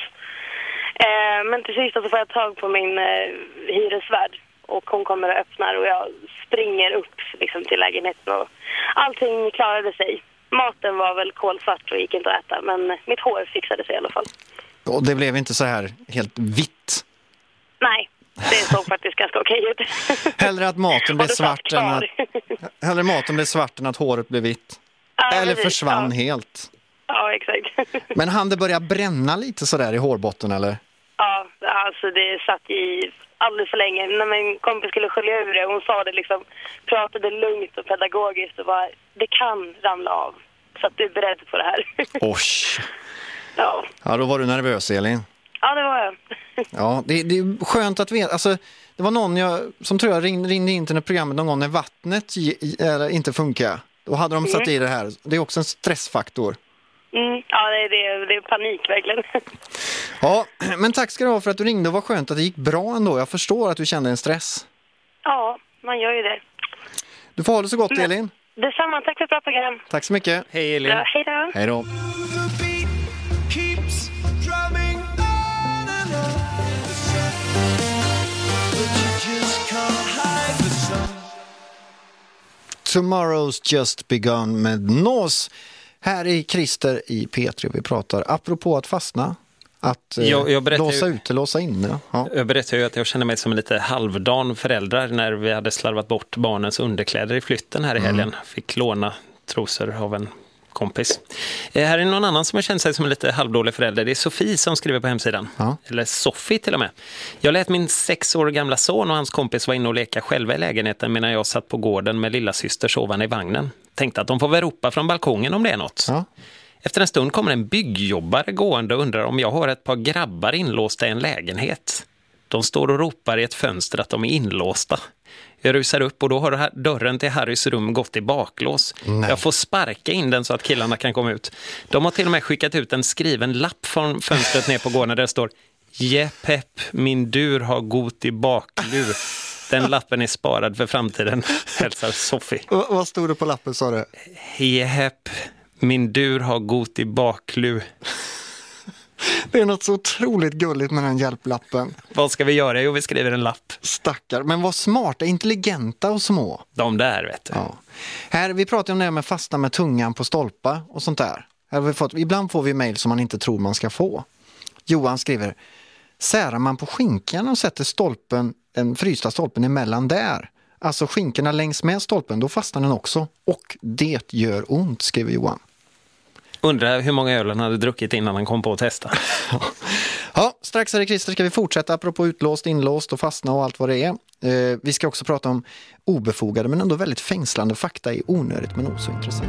Men till sist så får jag tag på min hyresvärd och hon kommer och öppnar och jag springer upp liksom till lägenheten och allting klarade sig. Maten var väl kolsvart och gick inte att äta, men mitt hår fixade sig i alla fall. Och det blev inte så här helt vitt? Nej, Det såg faktiskt ganska okej ut. Hellre att maten blir svart än att håret blir vitt. Ja, eller precis, försvann helt. Ja, exakt. Men han det började bränna lite sådär i hårbotten, eller? Ja, alltså det satt i alldeles för länge. När min kompis skulle skölja ur det, hon sa det liksom, pratade lugnt och pedagogiskt och bara, det kan ramla av. Så att du är beredd på det här. Osh. Ja. Ja, då var du nervös, Elin. Ja, det var jag. Ja, det är skönt att veta. Alltså, det var någon som tror jag ringde in till programmet någon gång när vattnet inte funkar. Då hade de satt i det här. Det är också en stressfaktor. Ja, det är panik verkligen. Ja, men tack ska du ha för att du ringde och vad skönt att det gick bra ändå. Jag förstår att du kände en stress. Ja, man gör ju det. Du får ha det så gott, Elin. Detsamma, tack för ett bra program. Tack så mycket. Hej, Elin. Ja, hej då. Hej då. Tomorrow's just begun med Nås. Här är Christer i P3. Vi pratar apropå att fastna. Att låsa ut och låsa in. Ja. Jag berättade ju att jag kände mig som en lite halvdan föräldrar när vi hade slarvat bort barnens underkläder i flytten här i helgen. Fick låna trosor av en kompis. Här är någon annan som har känt sig som en lite halvdålig förälder. Det är Sofie som skriver på hemsidan. Ja. Eller Sofie till och med. Jag lät min 6 år gamla son och hans kompis vara inne och leka själva i lägenheten medan jag satt på gården med lilla syster sovande i vagnen. Tänkte att de får väl ropa från balkongen om det är något. Ja. Efter en stund kommer en byggjobbare gående och undrar om jag har ett par grabbar inlåsta i en lägenhet. De står och ropar i ett fönster att de är inlåsta. Jag rusar upp och då har dörren till Harrys rum gått i baklås. Nej. Jag får sparka in den så att killarna kan komma ut. De har till och med skickat ut en skriven lapp från fönstret ner på gården där det står Jepp, min dur har gått i baklur. Den lappen är sparad för framtiden, hälsar Sofie. Vad stod det på lappen, sa du? Jepp, min dur har gått i baklur. Det är något så otroligt gulligt med den hjälplappen. Vad ska vi göra? Jo, vi skriver en lapp. Stackar, men vad smarta, intelligenta och små. De där, vet du. Ja. Här, vi pratar om det här med fastna med tungan på stolpa och sånt där. Här har vi fått, ibland får vi mejl som man inte tror man ska få. Johan skriver, särar man på skinkan och sätter den frysta stolpen emellan där. Alltså skinkorna längs med stolpen, då fastnar den också. Och det gör ont, skriver Johan. Undrar hur många öl han hade druckit innan han kom på att testa. Ja, strax här i Christer ska vi fortsätta apropå utlåst, inlåst och fastna och allt vad det är. Vi ska också prata om obefogade men ändå väldigt fängslande fakta i onödigt men också intressant.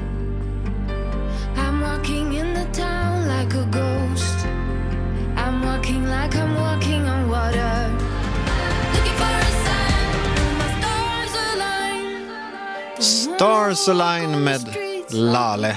I'm walking in the town like a ghost. I'm walking like I'm walking on water. Looking for a sign, my stars align. Stars Align med Lale.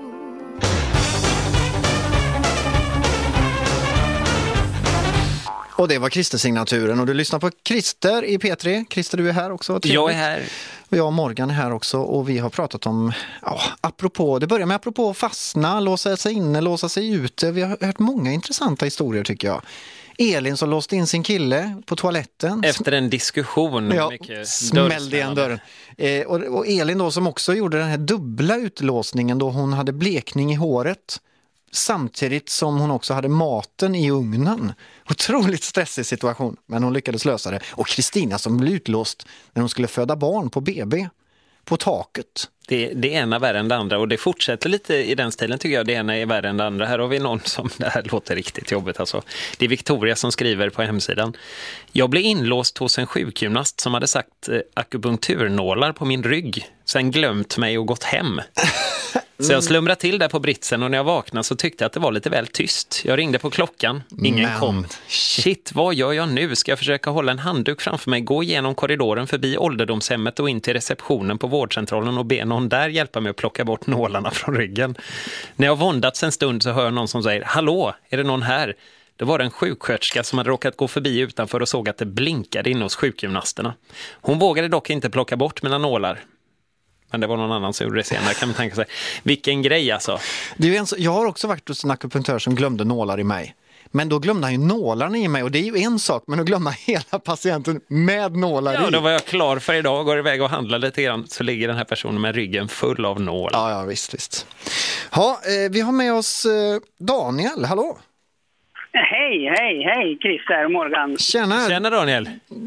Och det var Christer-signaturen och du lyssnar på Christer i P3. Christer, du är här också. Trevligt. Jag är här. Och jag och Morgan är här också och vi har pratat om, det börjar med apropå fastna, låsa sig inne, låsa sig ute. Vi har hört många intressanta historier tycker jag. Elin som låste in sin kille på toaletten. Efter en diskussion. Ja, smällde igen dörren. Och Elin då som också gjorde den här dubbla utlåsningen då hon hade blekning i håret. Samtidigt som hon också hade maten i ugnen. Otroligt stressig situation, men hon lyckades lösa det. Och Kristina som blev utlåst när hon skulle föda barn på BB. På taket. Det ena värre än det andra och det fortsätter lite i den stilen tycker jag. Det ena är värre än det andra. Här har vi någon som, det här låter riktigt jobbigt alltså. Det är Victoria som skriver på hemsidan. Jag blev inlåst hos en sjukgymnast som hade sagt akupunkturnålar på min rygg. Sen glömt mig och gått hem. Så jag slumrade till där på britsen och när jag vaknade så tyckte jag att det var lite väl tyst. Jag ringde på klockan, ingen kom. Shit, vad gör jag nu? Ska jag försöka hålla en handduk framför mig, gå igenom korridoren förbi ålderdomshemmet och in till receptionen på vårdcentralen och be någon där hjälpa mig att plocka bort nålarna från ryggen. När jag våndats en stund så hör jag någon som säger, hallå, är det någon här? Det var en sjuksköterska som hade råkat gå förbi utanför och såg att det blinkade in hos sjukgymnasterna. Hon vågade dock inte plocka bort mina nålar. Men det var någon annan som gjorde det senare, kan man tänka sig. Vilken grej alltså. Jag har också varit hos en akupunktör som glömde nålar i mig. Men då glömde han ju nålarna i mig och det är ju en sak, men att glömma hela patienten med nålar i. Ja, då var jag klar för idag, går iväg och handlar lite grann så ligger den här personen med ryggen full av nålar. Ja, visst. Ja, vi har med oss Daniel, hallå? Hej, Christer och Morgan. Tjena Daniel.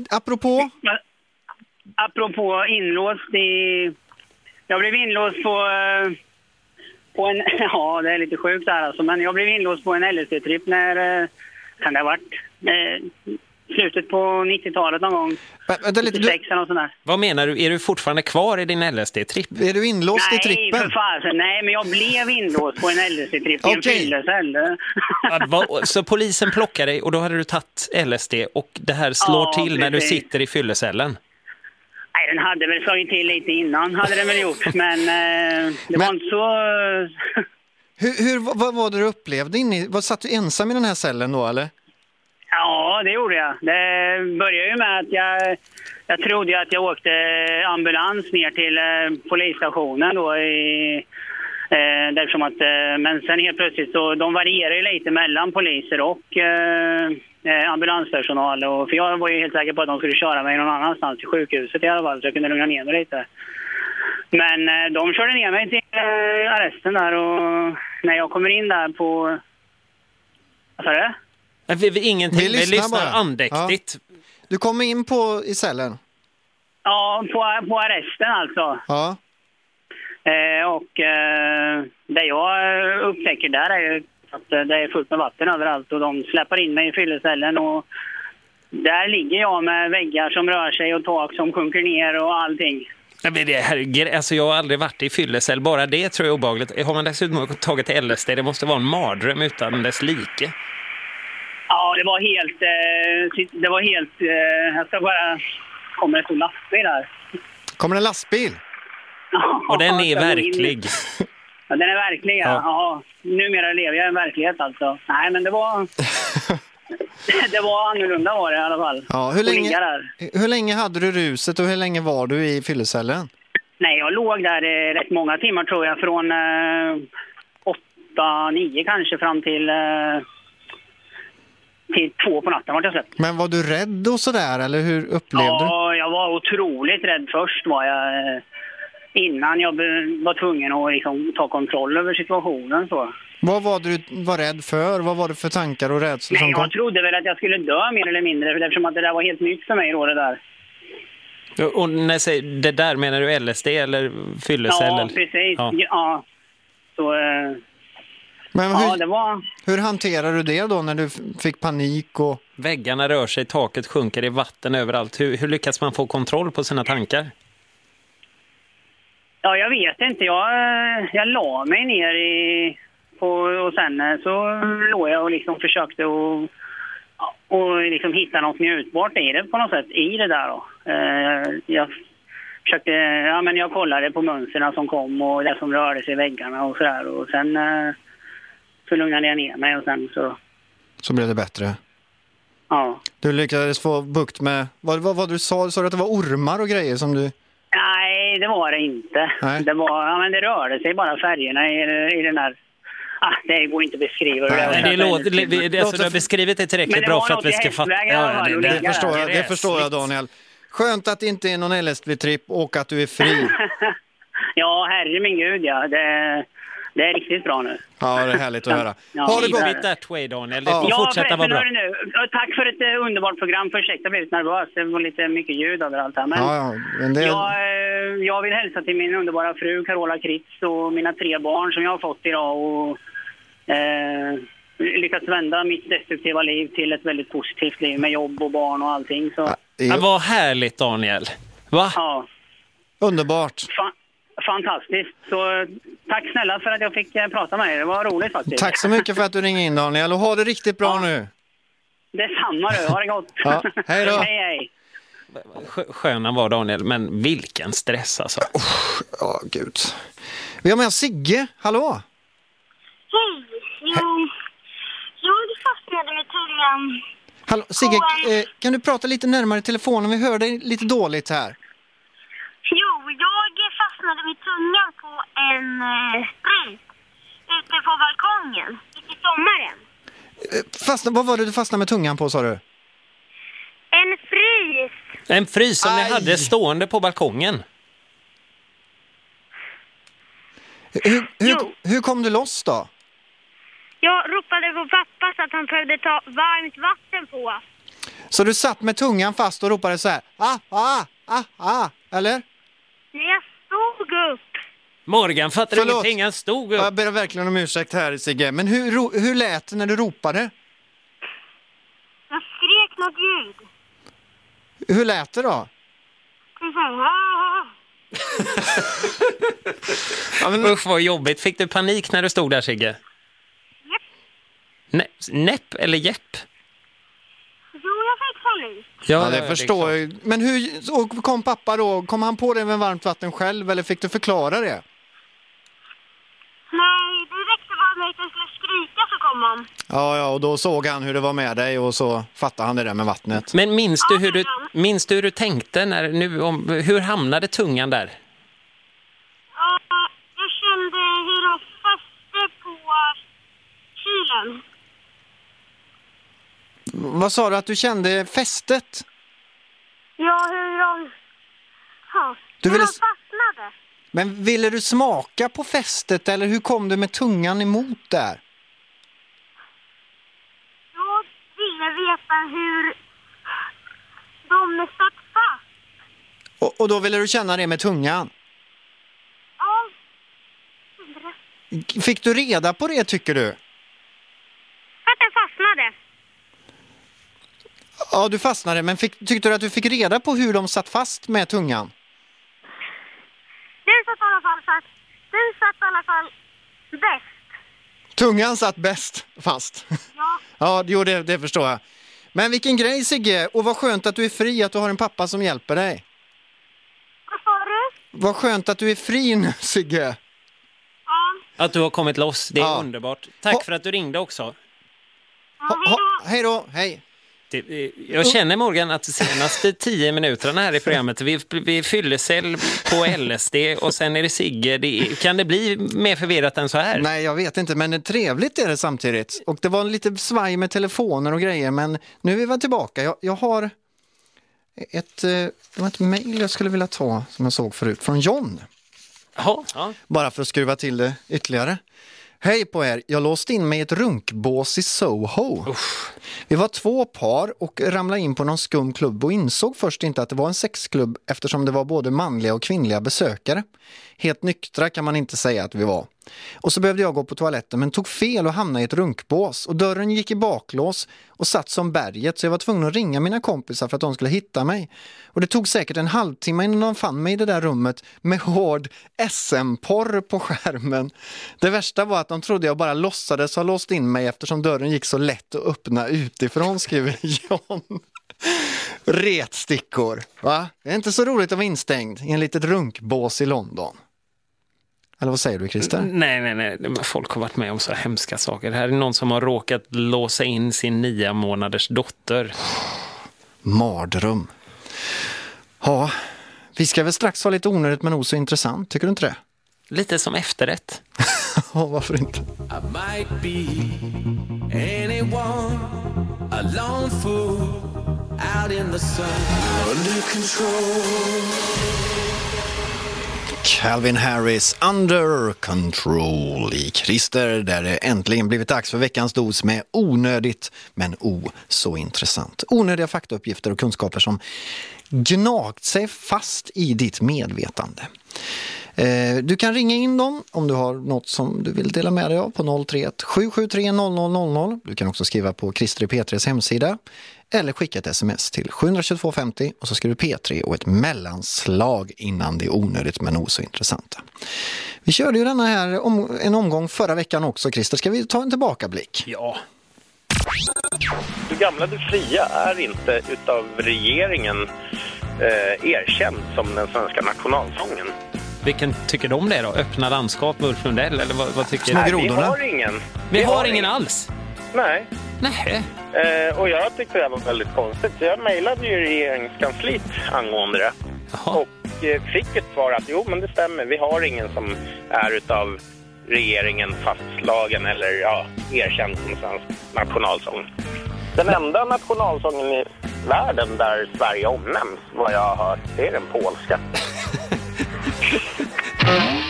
Apropå inlåst jag blev inlåst på en... Ja, det är lite sjukt här alltså, men jag blev inlåst på en LSD-tripp när... Kan det ha varit? Slutet på 90-talet någon gång. Vänta lite, Vad menar du? Är du fortfarande kvar i din LSD-tripp? Är du inlåst i trippen? Nej, för fan. Nej, men jag blev inlåst på en LSD-tripp i en fyllecell. Så polisen plockade dig och då hade du tagit LSD och det här slår till när du sitter i fyllecellen? Nej, den hade väl slagit till lite innan, hade den väl gjort. Men det var inte så... Vad var det du upplevde satt du ensam i den här cellen då, eller? Ja, det gjorde jag. Det började ju med att jag trodde att jag åkte ambulans ner till polisstationen då därför att, men sen helt plötsligt så de varierar ju lite mellan poliser och ambulanspersonal, och för jag var ju helt säker på att de skulle köra mig någon annanstans till sjukhuset i alla fall, så jag kunde lugna ner mig lite. Men de körde ner mig till arresten där, och när jag kommer in där på... Vad sa du? Ingenting, vi lyssnar andäktigt. Ja. Du kommer in i cellen? Ja, på arresten alltså. Ja. Och det jag upptäcker där är ju att det är fullt med vatten överallt, och de släpper in mig i fyllecellen, och där ligger jag med väggar som rör sig och tak som sjunker ner och allting. Alltså jag har aldrig varit i fyllecell, bara det tror jag är obehagligt. Har man dessutom tagit LSD, det måste vara en mardröm utan dess like. Ja, det var helt jag ska bara... Kommer en stor lastbil där. Kommer en lastbil? Och den är verklig. Ja, den är verklig, ja. Ja. Numera lever jag i en verklighet alltså. Nej, men det var... det var annorlunda var det i alla fall. Ja, hur länge hade du ruset och hur länge var du i fyllecellen? Nej, jag låg där rätt många timmar tror jag. Från 8-9 kanske fram till 2 på natten var jag sett. Men var du rädd och sådär, eller hur upplevde du? Ja, jag var otroligt rädd först var jag. Innan jag var tvungen att liksom ta kontroll över situationen så. Vad var du var rädd för? Vad var det för tankar och rädsla som kom? Jag trodde väl att jag skulle dö mer eller mindre, eftersom att det där var helt nytt för mig då, det där. Och när det där menar du LSD eller fyllecell? Ja, precis. Ja. Så, men det var... hur hanterar du det då när du fick panik och... Väggarna rör sig, taket sjunker, i vatten överallt. Hur lyckas man få kontroll på sina tankar? Ja, jag vet inte. Jag la mig ner och sen så låg jag och liksom försökte och liksom hitta något njutbart i det på något sätt, i det där då. Jag försökte, men jag kollade på mönsterna som kom och det som rörde sig i väggarna och sådär, och sen så lugnade jag ner mig och sen så blev det bättre. Ja. Du lyckades få bukt med, vad du sa du att det var ormar och grejer som du... Nej, det var det inte. Nej. Det var, men det rörde sig bara färgerna i den här... det går inte att beskriva. Du har beskrivit det tillräckligt bra för att vi ska fatta. Det förstår jag, Daniel. Skönt att det inte är någon LSD-tripp och att du är fri. Ja, herre min gud, ja. Det är riktigt bra nu. Ja, det är härligt att höra. Ha det bra. That way, Daniel. Det får fortsätta vara bra. Nu. Tack för ett underbart program. Ursäkta, jag blev lite nervös. Det var lite mycket ljud överallt här. Men jag vill hälsa till min underbara fru Carola Kritz och mina 3 barn som jag har fått idag. Och lyckats vända mitt destruktiva liv till ett väldigt positivt liv med jobb och barn och allting. Så. Vad härligt, Daniel. Va? Ja. Underbart. Fantastiskt. Så tack snälla för att jag fick prata med er. Det var roligt faktiskt. Tack så mycket för att du ringde in, Daniel. Och ha det riktigt bra nu. Detsamma du. Ha det gott. Ja, hej då. Hej. Sköna var Daniel, men vilken stress alltså. Gud. Vi har med Sigge. Hallå? Hej. Jag fastnade med tungan. Hallå, Sigge, kan du prata lite närmare telefonen? Vi hör dig lite dåligt här. Jo, jag fastnade med tungan på en sprit ute på balkongen i sommaren. Vad var det du fastnade med tungan på, sa du? En frys. En frys som ni hade stående på balkongen? Hur kom du loss då? Jag ropade på pappa så att han behövde ta varmt vatten på. Så du satt med tungan fast och ropade så här, eller? Nej, jag stod upp. Morgan fattar ingenting, han stod upp. Jag ber verkligen om ursäkt här, Sigge. Men hur lät det när du ropade? Jag skrek något ljud. Hur lät det då? Ja, men... Usch, vad jobbigt. Fick du panik när du stod där, Sigge? Näpp eller jepp? Jo, jag fick panik. Ja, det förstår jag. Men hur kom pappa då? Kom han på det med varmt vatten själv eller fick du förklara det? Nej, det räckte bara med att jag skulle skrika så kom han. Ja, och då såg han hur det var med dig och så fattade han det där med vattnet. Men minns du hur du tänkte hur hamnade tungan där? Ja, jag kände hur de fäste på kylen. Vad sa du att du kände fästet? Ja, hur de... Ja, de fastnade. Men ville du smaka på fästet eller hur kom du med tungan emot där? Jag ville veta hur de satt fast. Och då ville du känna det med tungan? Ja. Fick du reda på det, tycker du? Att den fastnade. Ja, du fastnade, men tyckte du att du fick reda på hur de satt fast med tungan? Den satt i alla fall bäst. Tungan satt bäst fast. Ja. Ja, jo, det förstår jag. Men vilken grej, Sigge. Och vad skönt att du är fri, att du har en pappa som hjälper dig. Vad sa du? Vad skönt att du är fri nu, Sigge. Ja. Att du har kommit loss, det är underbart. Tack för att du ringde också. Hej då, hej. Jag känner, Morgan, att de senaste 10 minuterna här i programmet vi fyllecell på LSD och sen är det Sigge. Kan det bli mer förvirrat än så här? Nej, jag vet inte, men trevligt är det samtidigt. Och det var lite svaj med telefoner och grejer, men nu är vi tillbaka. Jag har ett mejl jag skulle vilja ta som jag såg förut från John. Ja. Bara för att skruva till det ytterligare. Hej på er, jag låste in mig i ett runkbås i Soho. Uff. Vi var 2 par och ramlade in på någon skum klubb och insåg först inte att det var en sexklubb eftersom det var både manliga och kvinnliga besökare. Helt nyktra kan man inte säga att vi var. Och så behövde jag gå på toaletten men tog fel och hamnade i ett runkbås och dörren gick i baklås och satt som berget så jag var tvungen att ringa mina kompisar för att de skulle hitta mig. Och det tog säkert en halvtimme innan de fann mig i det där rummet med hård SM-porr på skärmen. Det värsta var att de trodde jag bara låtsades ha låst in mig eftersom dörren gick så lätt att öppna utifrån, skriver John. Retstickor, va? Det är inte så roligt att vara instängd i en litet runkbås i London. Eller vad säger du, Christer? Nej. Folk har varit med om så hemska saker. Det här är någon som har råkat låsa in sin 9 månaders dotter. Mardröm. Ja, vi ska väl strax ha lite onödigt men också intressant. Tycker du inte det? Lite som efterrätt. Ja, varför inte? I might be anyone, a lone fool out in the sun, under control. Calvin Harris, Under Control i Christer, där det äntligen blivit dags för veckans dos med onödigt men så intressant. Onödiga faktauppgifter och kunskaper som gnagt sig fast i ditt medvetande. Du kan ringa in dem om du har något som du vill dela med dig av på 031 773 0000. Du kan också skriva på Christer P3s hemsida eller skicka ett sms till 72250 och så skriver du P3 och ett mellanslag innan det är onödigt men så intressanta. Vi körde ju denna här en omgång förra veckan också, Christer. Ska vi ta en tillbakablick? Ja. Du gamla, du fria är inte utav regeringen erkänd som den svenska nationalsången. Vilken tycker de det då? Öppna landskap med Ulf Lundell? Eller vad tycker Nej, vi har ingen. Vi har ingen alls? Nej. Nej. Och jag tyckte det var väldigt konstigt. Så jag mejlade ju regeringskansliet angående det. Jaha. Och fick ett svar att jo, men det stämmer. Vi har ingen som är utav regeringen fastslagen eller erkänd som svensk nationalsång. Den enda nationalsången i världen där Sverige omnämns, vad jag har hört, det är den polska.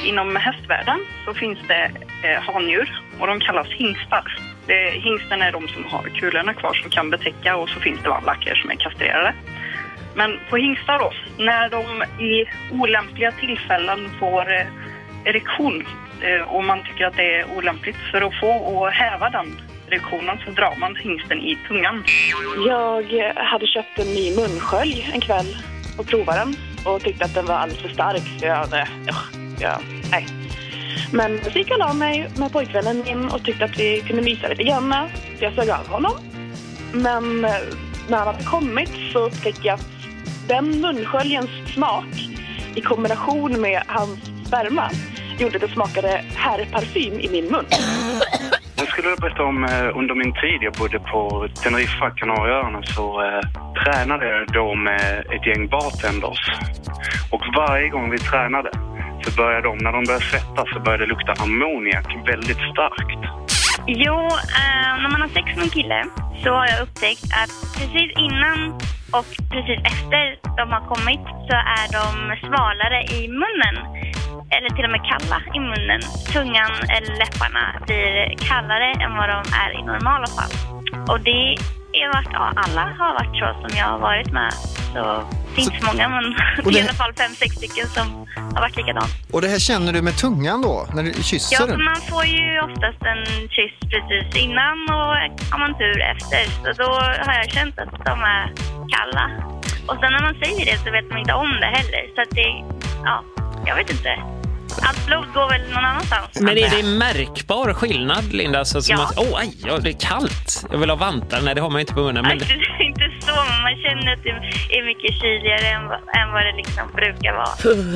inom hästvärlden så finns det handjur och de kallas hingstar. Hingsten är de som har kulorna kvar som kan betäcka och så finns det vallacker som är kastrerade. Men på hingstar då, när de i olämpliga tillfällen får erektion och man tycker att det är olämpligt för att få och häva den erektionen så drar man hingsten i tungan. Jag hade köpt en ny munskölj en kväll och provade den och tyckte att den var alldeles för stark. Så nej. Men så gick jag av mig med pojkvännen in och tyckte att vi kunde mysa lite grann. Så jag sög av honom. Men när han hade kommit så upptäckte jag att den munsköljens smak i kombination med hans sperma gjorde att det smakade herrparfym i min mun. Jag skulle berätta om under min tid jag bodde på Teneriffa, Kanarieöarna, så tränade jag då med ett gäng bartenders. Och varje gång vi tränade så började när de började svettas så började det lukta ammoniak väldigt starkt. Jo, när man har sex med en kille så har jag upptäckt att precis innan och precis efter de har kommit så är de svalare i munnen. Eller till och med kalla i munnen. Tungan eller läpparna blir kallare än vad de är i normala fall. Och det är vart alla har varit så som jag har varit med. Så det finns många, men det är i alla fall 5-6 stycken som har varit likadant. Och det här känner du med tungan då, när du kysser Ja, den? för man får ju oftast en kyss precis innan och har man tur efter. Så då har jag känt att de är kalla. Och sen när man säger det så vet man inte om det heller. Så att det, jag vet inte. Allt blod går väl någon annanstans. Men är det märkbar skillnad, Linda? Så som Ja. att, det är kallt. Jag vill ha vantar. Nej, det har man inte på munnen. Men... Alltså, det är inte så, men man känner att det är mycket kyligare än vad det liksom brukar vara.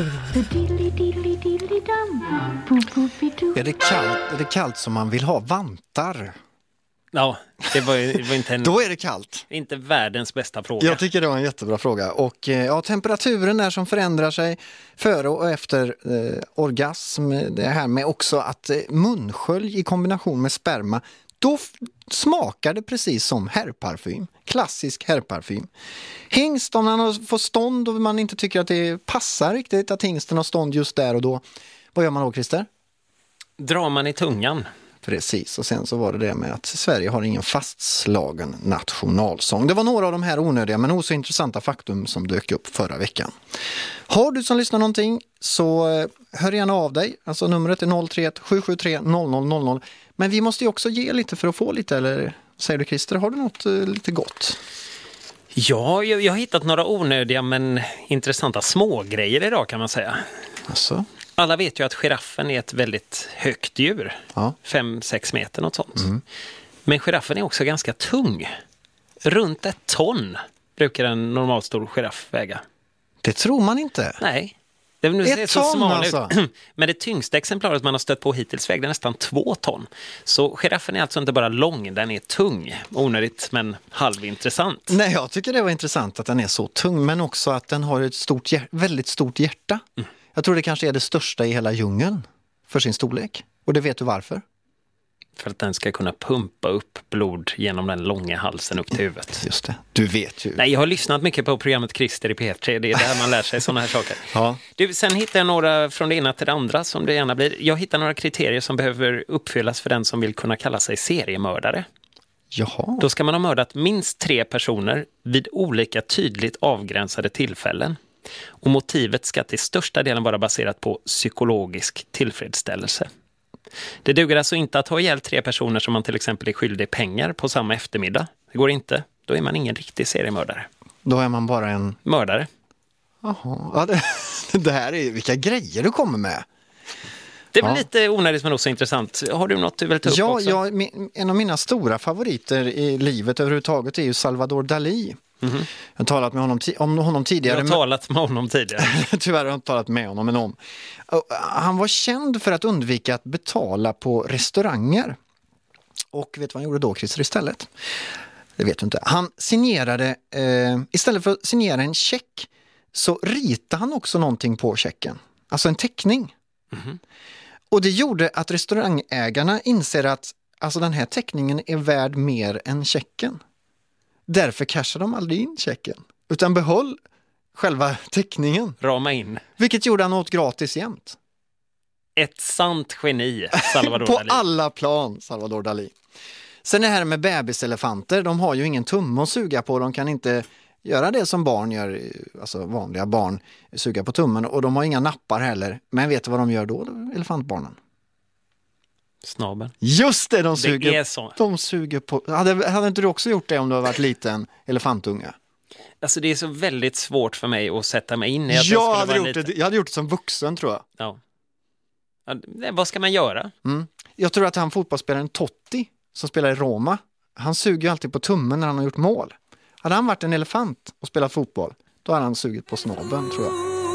Är det kallt som man vill ha vantar? Ja, det var inte Då är det kallt. Inte världens bästa fråga. Jag tycker det var en jättebra fråga. Och temperaturen där som förändrar sig före och efter orgasm. Det här med också att munskölj i kombination med sperma, då smakar det precis som herrparfym. Klassisk herrparfym. Hingst, om man får stånd och man inte tycker att det passar riktigt att hingsten har stånd just där och då. Vad gör man då, Christer? Drar man i tungan. Precis, och sen så var det med att Sverige har ingen fastslagen nationalsång. Det var några av de här onödiga men också intressanta faktum som dök upp förra veckan. Har du som lyssnar någonting så hör gärna av dig. Alltså numret är 031-773-0000. Men vi måste ju också ge lite för att få lite, eller säger du Christer, har du något lite gott? Ja, jag har hittat några onödiga men intressanta smågrejer idag kan man säga. Alltså? Alla vet ju att giraffen är ett väldigt högt djur. Ja. 5-6 meter, något sånt. Men giraffen är också ganska tung. Runt 1 ton brukar en normalstor giraff väga. Det tror man inte. Nej. Det är nu 1 så ton smal alltså. Men det tyngsta exemplaret man har stött på hittills vägde nästan 2 ton. Så giraffen är alltså inte bara lång, den är tung. Onödigt men halvintressant. Nej, jag tycker det var intressant att den är så tung, men också att den har ett väldigt stort hjärta. Jag tror det kanske är det största i hela djungeln för sin storlek. Och det vet du varför? För att den ska kunna pumpa upp blod genom den långa halsen upp till huvudet. Just det, du vet ju. Nej, jag har lyssnat mycket på programmet Christer i P3. Det är där man lär sig sådana här saker. Ja. Sen hittar jag några från det ena till det andra som det gärna blir. Jag hittar några kriterier som behöver uppfyllas för den som vill kunna kalla sig seriemördare. Jaha. Då ska man ha mördat minst 3 personer vid olika tydligt avgränsade tillfällen. Och motivet ska till största delen vara baserat på psykologisk tillfredsställelse. Det duger alltså inte att ha ihjäl 3 personer som man till exempel är skyldig pengar på samma eftermiddag. Det går inte. Då är man ingen riktig seriemördare. Då är man bara en... mördare. Jaha, ja, det här är vilka grejer du kommer med. Det är väl lite onödigt men också intressant. Har du något du vill ta upp också? Ja, en av mina stora favoriter i livet överhuvudtaget är ju Salvador Dalí. Jag har talat med honom tidigare. Jag har talat med honom tidigare. Tyvärr har jag inte talat med honom, men om. Han var känd för att undvika att betala på restauranger. Och vet du vad han gjorde då, Christer, istället? Det vet du inte. Han signerade, istället för att signera en check så ritade han också någonting på checken. Alltså en teckning. Och det gjorde att restaurangägarna inser att alltså den här teckningen är värd mer än checken. Därför cashade de aldrig in checken. Utan behöll själva teckningen. Rama in. Vilket gjorde han åt gratis jämt. Ett sant geni, Salvador På Dalí. alla plan, Salvador Dalí. Sen det här med bebiselefanter, de har ju ingen tumme att suga på. De kan inte göra det som barn gör, alltså vanliga barn, suga på tummen. Och de har inga nappar heller. Men vet du vad de gör då, elefantbarnen? Snabeln. Just det, de suger, Det är så. de suger på... Hade inte du också gjort det om du har varit liten elefantunga? Alltså det är så väldigt svårt för mig att sätta mig in i att Jag hade gjort det som vuxen, tror jag. Ja. Vad ska man göra? Jag tror att han fotbollsspelaren Totti som spelar i Roma, han suger ju alltid på tummen när han har gjort mål. Hade han varit en elefant och spelat fotboll, då hade han sugit på snabeln, tror jag.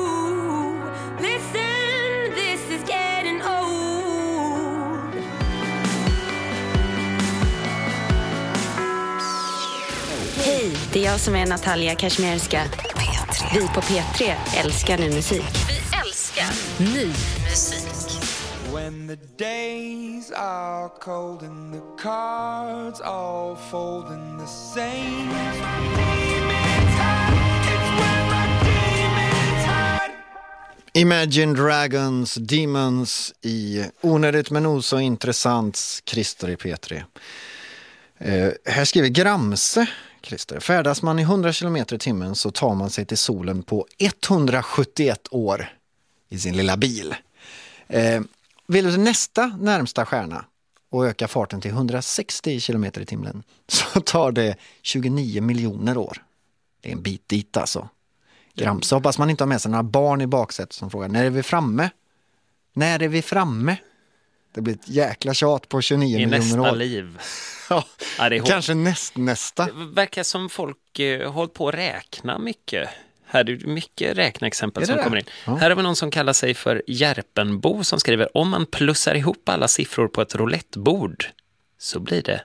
Hej, det är jag som är Natalia Kashmirska. Vi på P3 älskar ny musik. Vi älskar ny musik. When the days are cold and the cards all fold in the same. Imagine Dragons, Demons i onödigt men nog så intressant, Christer i P3. Här skriver Gramse, Christer. Färdas man i 100 km i timmen så tar man sig till solen på 171 år i sin lilla bil. Vill du nästa närmsta stjärna och öka farten till 160 km i timmen så tar det 29 miljoner år. Det är en bit dit alltså. Gramse, hoppas man inte har med sig några barn i baksätet som frågar, när är vi framme? När är vi framme? Det blir ett jäkla tjat på 29 miljoner år. I nästa liv. Ja, det är kanske nästa. Det verkar som folk håller på att räkna mycket. Här är det mycket räkneexempel som kommer in. Ja. Här har vi någon som kallar sig för Järpenbo som skriver, om man plussar ihop alla siffror på ett roulettebord så blir det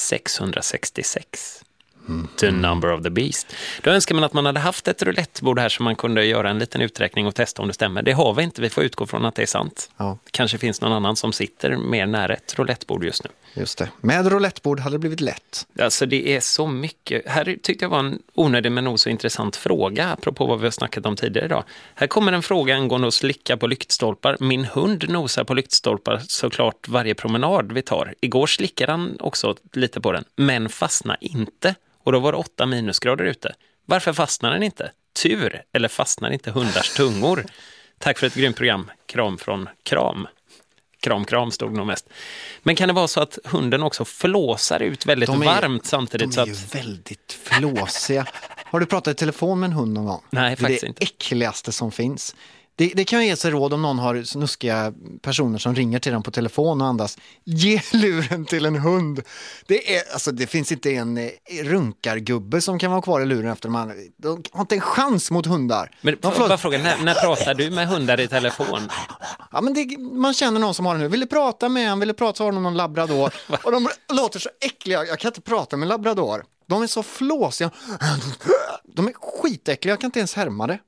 666. The number of the beast. Då önskar man att man hade haft ett roulettebord här så man kunde göra en liten uträkning och testa om det stämmer. Det har vi inte, vi får utgå från att det är sant. Ja. Kanske finns någon annan som sitter mer nära ett roulettebord just nu. Just det. Med roulettebord hade det blivit lätt. Alltså det är så mycket. Här tyckte jag var en onödig men nog så intressant fråga apropå vad vi har snackat om tidigare idag. Här kommer en fråga angående att slicka på lyktstolpar. Min hund nosar på lyktstolpar såklart varje promenad vi tar. Igår slickade han också lite på den, men fastnar inte. Och då var det 8 minusgrader ute. Varför fastnar den inte? Tur, eller fastnar inte hundars tungor? Tack för ett grymt program. Kram från Kram. Kram stod nog mest. Men kan det vara så att hunden också flåsar ut väldigt varmt samtidigt? De är ju väldigt flåsiga. Har du pratat i telefon med en hund någon gång? Nej, faktiskt det inte. Det äckligaste som finns. Det kan ju ge sig råd om någon har snuskiga personer som ringer till den på telefon och andas. Ge luren till en hund. Det finns inte en runkargubbe som kan vara kvar i luren efter de har inte en chans mot hundar. Men bara frågan, när pratar du med hundar i telefon? Ja, men man känner någon som har en hund. Vill du prata med han? Vill du prata så har de någon labrador. Och de låter så äckliga. Jag kan inte prata med labrador. De är så flåsiga. De är skitäckliga. Jag kan inte ens härma det.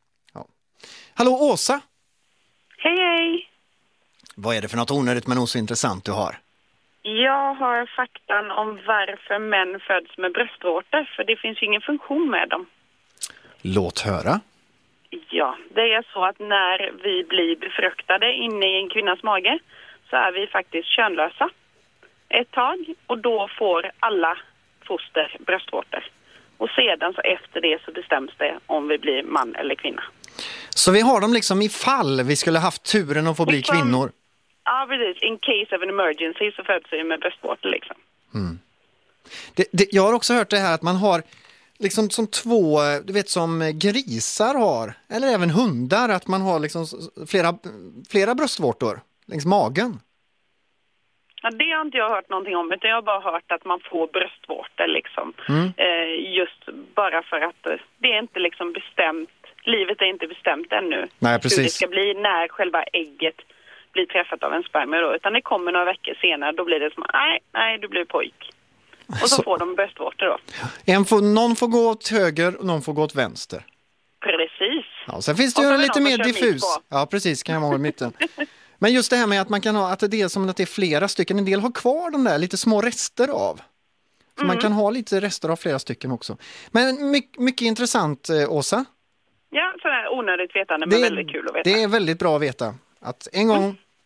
Hallå Åsa! Hej, hej! Vad är det för något onödigt men också intressant du har? Jag har faktan om varför män föds med bröstvårtor, för det finns ingen funktion med dem. Låt höra. Ja, det är så att när vi blir befruktade inne i en kvinnas mage så är vi faktiskt könlösa ett tag och då får alla foster bröstvårtor. Och sedan så efter det så bestäms det om vi blir man eller kvinna. Så vi har dem liksom i fall vi skulle haft turen att få bli kvinnor. Ja, precis. In case of an emergency så föds vi med bröstvårtor liksom. Mm. Jag har också hört det här att man har liksom som två, du vet som grisar har, eller även hundar, att man har liksom flera bröstvårtor längs magen. Ja, det har inte jag hört någonting om, utan jag har bara hört att man får bröstvårtor liksom. Just bara för att det är inte liksom bestämt. Livet är inte bestämt ännu. Nej, precis. Hur det ska bli när själva ägget blir träffat av en spermie då. Utan det kommer några veckor senare, då blir det som nej, du blir pojk. Och så får de bröstvårtor då. Någon får gå åt höger och någon får gå åt vänster. Precis. Ja, sen finns det ju lite mer diffus. Ja, precis, kan jag vara i mitten. Men just det här med att man kan ha, att det är som att det är flera stycken. En del har kvar de där lite små rester av. Så man kan ha lite rester av flera stycken också. Men mycket intressant, Åsa. Ja, sådär onödigt vetande, men väldigt kul att veta. Det är väldigt bra att veta att en gång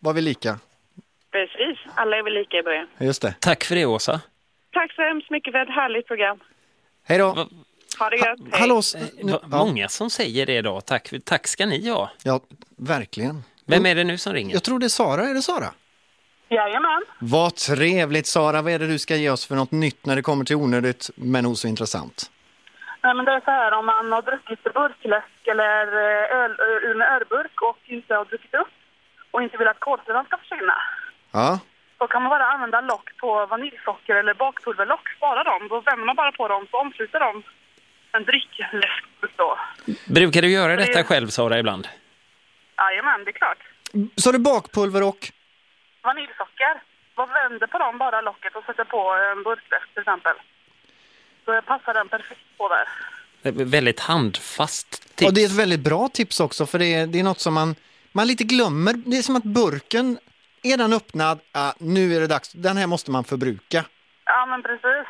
var vi lika. Precis, alla är väl lika i början. Just det. Tack för det, Åsa. Tack så hemskt mycket för ett härligt program. Hej då. Ha det gött. Hej. Hallå. Många som säger det idag. Tack ska ni ha. Ja, verkligen. Vem är det nu som ringer? Jag tror det är Sara. Är det Sara? Jajamän. Vad trevligt, Sara. Vad är det du ska ge oss för något nytt när det kommer till onödigt men också intressant? Nej, men det är så här, om man har druckit burkläsk eller öl ur en ölburk och inte har druckit upp och inte vill att kolsyran ska försvinna. Ja. Då kan man bara använda lock på vaniljsocker eller bakpulverlock. Spara dem. Då vänder man bara på dem så omsluter de en drickläskburk då. Brukar du göra detta själv, Sara, ibland? Jajamän, det är klart. Så du bakpulver och? Vaniljsocker. Man vänder på dem bara locket och sätter på en burkläsk till exempel. Så passar den perfekt på där. Det är väldigt handfast tips. Och det är ett väldigt bra tips också, för det är något som man lite glömmer. Det är som att burken, är den öppnad, nu är det dags. Den här måste man förbruka. Ja, men precis.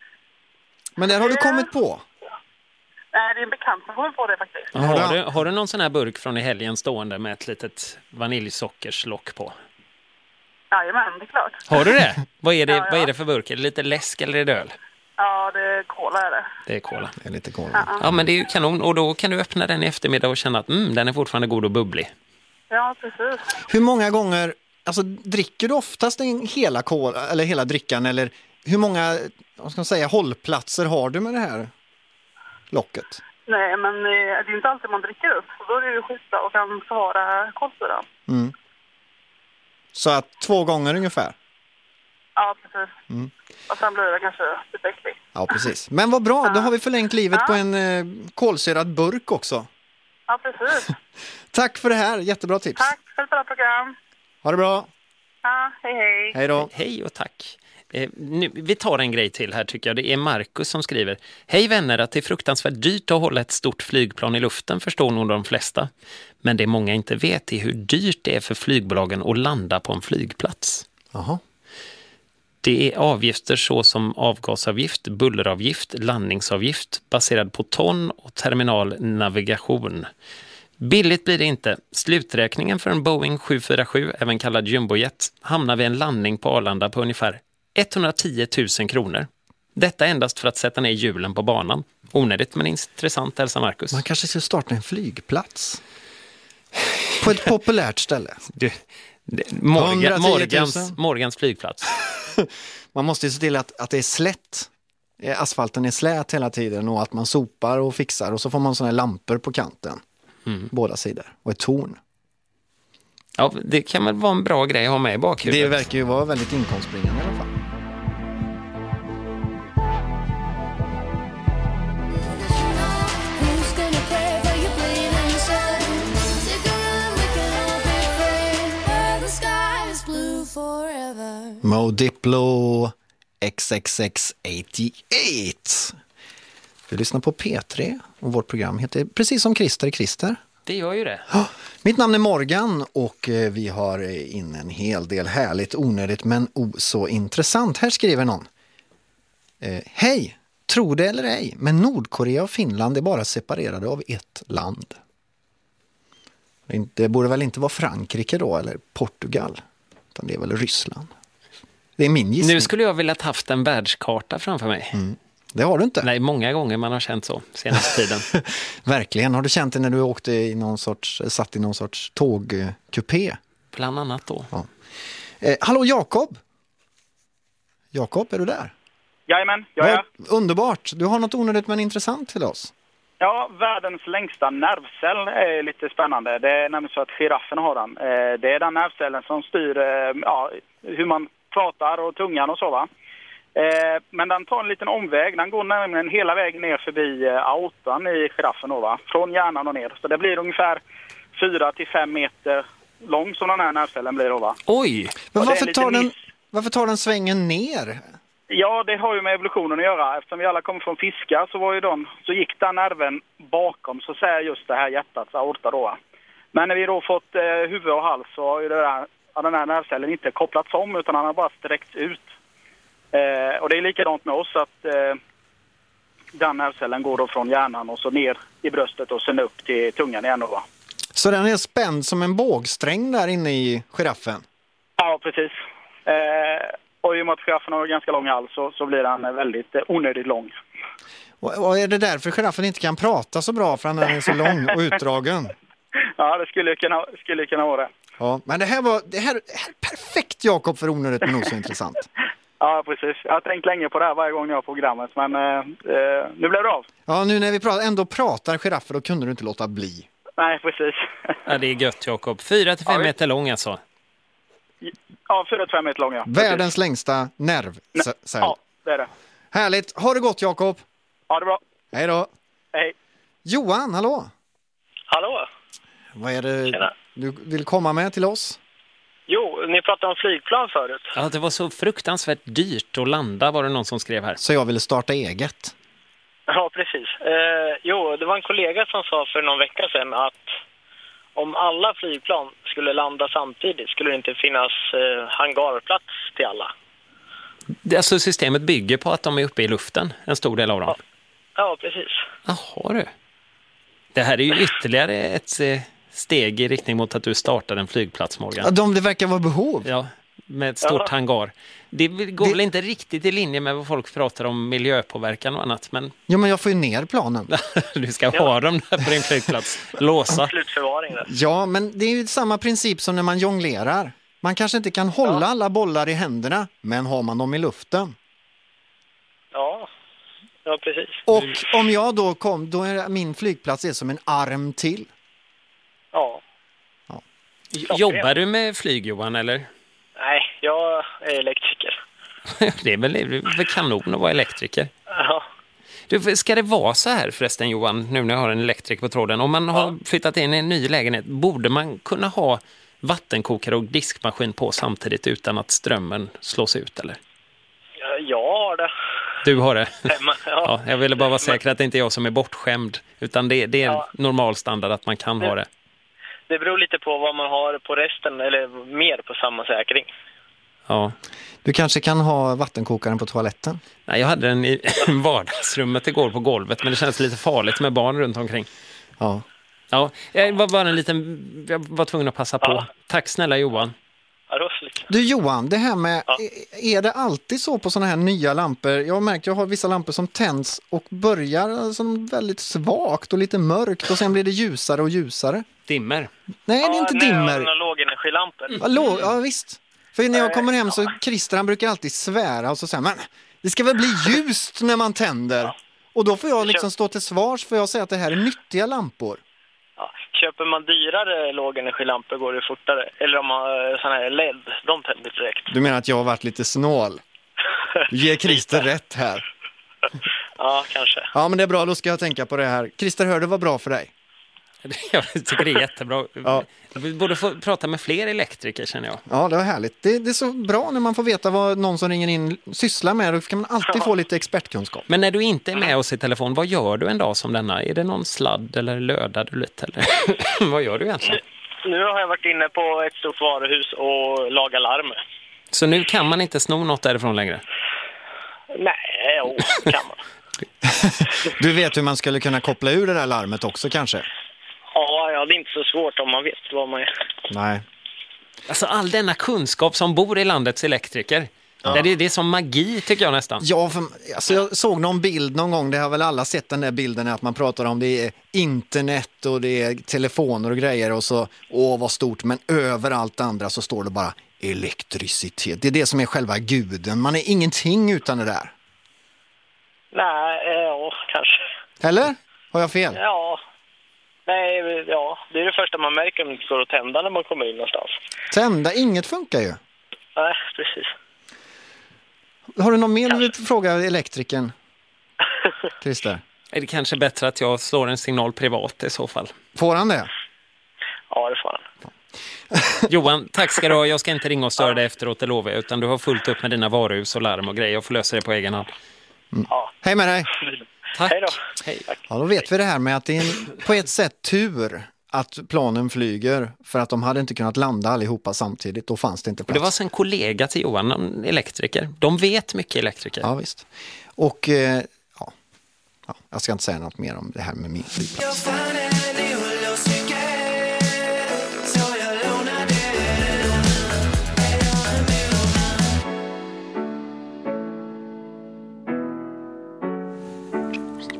Men där har du kommit på. Nej, det är en bekant som kommer på det faktiskt. Har du någon sån här burk från i helgen stående med ett litet vaniljsockerslock på? Jajamän, det är klart. Har du det? Vad är det, Ja. Vad är det för burk? Är det lite läsk eller är det öl? Ja, det är cola är det. Det är cola. Det är lite cola. Ja, men det är ju kanon. Och då kan du öppna den i eftermiddag och känna att den är fortfarande god och bubblig. Ja, precis. Hur många gånger, alltså dricker du oftast hela cola, eller hela drickan, eller hur många, vad ska man säga, hållplatser har du med det här locket? Nej, men det är inte alltid man dricker upp. Så då är det ju skjuta och kan förvara kolsyran. Mm. Så att 2 gånger ungefär? Ja, precis. Mm. Och sen blir det kanske lite äckligt. Ja, precis. Men vad bra, då har vi förlängt livet på en kolsyrad burk också. Ja, precis. Tack för det här, jättebra tips. Tack för ett bra program. Ha det bra. Ja, hej hej. Hej då. Hej och tack. Vi tar en grej till här tycker jag. Det är Marcus som skriver. Hej vänner, att det är fruktansvärt dyrt att hålla ett stort flygplan i luften förstår nog de flesta. Men det många inte vet är hur dyrt det är för flygbolagen att landa på en flygplats. Jaha. Det är avgifter så som avgasavgift, bulleravgift, landningsavgift baserad på ton och terminalnavigation. Billigt blir det inte. Sluträkningen för en Boeing 747, även kallad jumbojet, hamnar vid en landning på Arlanda på ungefär 110 000 kronor. Detta endast för att sätta ner hjulen på banan. Onödigt men intressant, Elsa Marcus. Man kanske ska starta en flygplats på ett populärt ställe. Morgans flygplats. Man måste ju se till att det är slätt. Asfalten är slät hela tiden och att man sopar och fixar. Och så får man såna här lampor på kanten. Båda sidor. Och ett torn. Ja, det kan väl vara en bra grej att ha med i bakhuvudet. Det verkar ju vara väldigt inkomstbringande i alla fall. Mo Diplo XXX88. Du lyssnar på P3 och vårt program heter precis som Christer. Det gör ju det. Mitt namn är Morgan och vi har in en hel del härligt, onödigt men så intressant. Här skriver någon. Hej, tro det eller ej, men Nordkorea och Finland är bara separerade av ett land. Det borde väl inte vara Frankrike då eller Portugal, utan det är väl Ryssland. Det är min gissning. Nu skulle jag vilja haft en världskarta framför mig. Det har du inte. Nej, många gånger man har känt så senaste tiden. Verkligen. Har du känt det när du åkte i satt i någon sorts tågkupé? Bland annat då. Ja. Hallå Jakob! Jakob, är du där? Jajamän, jag är. Underbart. Du har något onödigt men intressant till oss. Ja, världens längsta nervcell är lite spännande. Det är nämligen så att giraffen har den. Det är den nervcellen som styr hur man pratar och tungan och så va. Men den tar en liten omväg. Den går nämligen hela vägen ner förbi aortan i giraffen då, va? Från hjärnan och ner. Så det blir ungefär 4-5 meter lång som den här nervcellen blir då, va? Oj! Men varför tar den svängen ner? Ja, det har ju med evolutionen att göra. Eftersom vi alla kommer från fiskar så gick den nerven bakom så säger just det här hjärtats aorta då, va? Men när vi då fått huvud och hals så har ju den här nervcellen inte kopplats om utan den har bara sträckts ut. Och det är likadant med oss att den nervcellen går då från hjärnan och så ner i bröstet och sen upp till tungan igen då, va? Så den är spänd som en bågsträng där inne i giraffen? Ja, precis. Och i och med att giraffen har ganska lång hals så blir den väldigt onödigt lång. Och är det därför giraffen inte kan prata så bra, för han är så lång och utdragen? Ja, det skulle kunna vara det. Ja, men det här är perfekt, Jakob, för onödigt men nog så intressant. Ja, precis. Jag har tänkt länge på det här varje gång jag har programmet, men nu blev det av. Ja, nu när vi ändå pratar giraffer, då kunde du inte låta bli. Nej, precis. Ja, det är gött, Jakob. 4-5 meter lång alltså. Ja, 4-5 meter lång, ja. Världens längsta nervcell. Ja, det är det. Härligt. Ha det gott, Jakob. Ha det bra. Hej då. Hej. Johan, hallå. Hallå? Vad är det du vill komma med till oss? Jo, ni pratade om flygplan förut. Ja, det var så fruktansvärt dyrt att landa, var det någon som skrev här. Så jag ville starta eget. Ja, precis. Jo, det var en kollega som sa för någon vecka sedan att om alla flygplan skulle landa samtidigt skulle det inte finnas hangarplats till alla. Alltså systemet bygger på att de är uppe i luften, en stor del av dem. Ja, precis. Jaha du. Det här är ju ytterligare ett steg i riktning mot att du startar en flygplats, Morgan. Ja, det verkar vara behov. Ja, med ett stort hangar. Det går väl inte riktigt i linje med vad folk pratar om miljöpåverkan och annat, men... Ja, men jag får ju ner planen. Du ska ha dem där på din flygplats. Låsa. Slutförvaring där. Ja, men det är ju samma princip som när man jonglerar. Man kanske inte kan hålla alla bollar i händerna, men har man dem i luften. Ja, precis. Och om jag då är min flygplats är som en arm till. Ja. Jobbar du med flyg, Johan, eller? Nej, jag är elektriker. Det är väl kanon att vara elektriker. Ja. Du, ska det vara så här förresten, Johan, nu när jag har en elektriker på tråden? Om man har flyttat in i en ny lägenhet, borde man kunna ha vattenkokare och diskmaskin på samtidigt utan att strömmen slås ut, eller? Jag har det. Du har det? Ja. Jag ville bara vara säker att det inte är jag som är bortskämd, utan det är normal standard att man kan ha det. Det beror lite på vad man har på resten, eller mer på samma säkring. Ja. Du kanske kan ha vattenkokaren på toaletten? Nej, jag hade den i vardagsrummet igår på golvet, men det känns lite farligt med barn runt omkring. Ja. Ja, jag var tvungen att passa på. Tack snälla, Johan. Du, Johan, det här med, är det alltid så på såna här nya lampor? Jag har märkt, jag har vissa lampor som tänds och börjar som väldigt svagt och lite mörkt och sen blir det ljusare och ljusare. Dimmer? Nej, det är inte dimmer. Ja, lågenergilampor. Ja, visst. För när jag kommer hem så Christer, han brukar alltid svära och så säger men det ska väl bli ljust när man tänder. Ja. Och då får jag liksom stå till svars för jag säger att det här är nyttiga lampor. Ja. Köper man dyrare lågenergilampor går det fortare. Eller om man har sån här LED, de tänder direkt. Du menar att jag har varit lite snål? Du ger Christer rätt här. Ja, kanske. Ja, men det är bra, då ska jag tänka på det här. Christer, hör det var bra för dig? Jag tycker det är jättebra. Ja. Vi borde få prata med fler elektriker, känner jag. Ja, det var härligt. Det är så bra när man får veta vad någon som ringer in sysslar med. Då kan man alltid få lite expertkunskap. Men när du inte är med oss i telefon, vad gör du en dag som denna? Är det någon sladd eller lödar du lite? Eller? Vad gör du egentligen? Nu har jag varit inne på ett stort varuhus och lagat larm. Så nu kan man inte sno något därifrån längre? Nej, kan man. Du vet hur man skulle kunna koppla ur det där larmet också kanske? Ja, det är inte så svårt om man vet vad man är. Nej. Alltså all denna kunskap som bor i landets elektriker. Ja. Det är som magi tycker jag nästan. Ja, alltså jag såg någon bild någon gång. Det har väl alla sett den där bilden att man pratar om det är internet och det är telefoner och grejer och så, vad stort. Men överallt andra så står det bara elektricitet. Det är det som är själva guden. Man är ingenting utan det där. Nej, kanske. Eller? Har jag fel? Ja. Nej, det är det första man märker om det går att tända när man kommer in någonstans. Tända? Inget funkar ju. Nej, precis. Har du någon mer du vill fråga elektrikern? Christer? Är det kanske bättre att jag slår en signal privat i så fall? Får han det? Ja, det får han. Johan, tack ska du ha. Jag ska inte ringa och störa dig efteråt, det lovar jag. Utan du har fullt upp med dina varuhus och larm och grejer. Jag får lösa det på egen hand. Ja. Hej med dig! Tack. Hej då. Hej. Ja, då vet vi det här med att det är på ett sätt tur att planen flyger för att de hade inte kunnat landa allihopa samtidigt. Då fanns det inte plats. Det var en kollega till Johan, en elektriker. De vet mycket elektriker. Ja, visst. Och jag ska inte säga något mer om det här med min flygplats.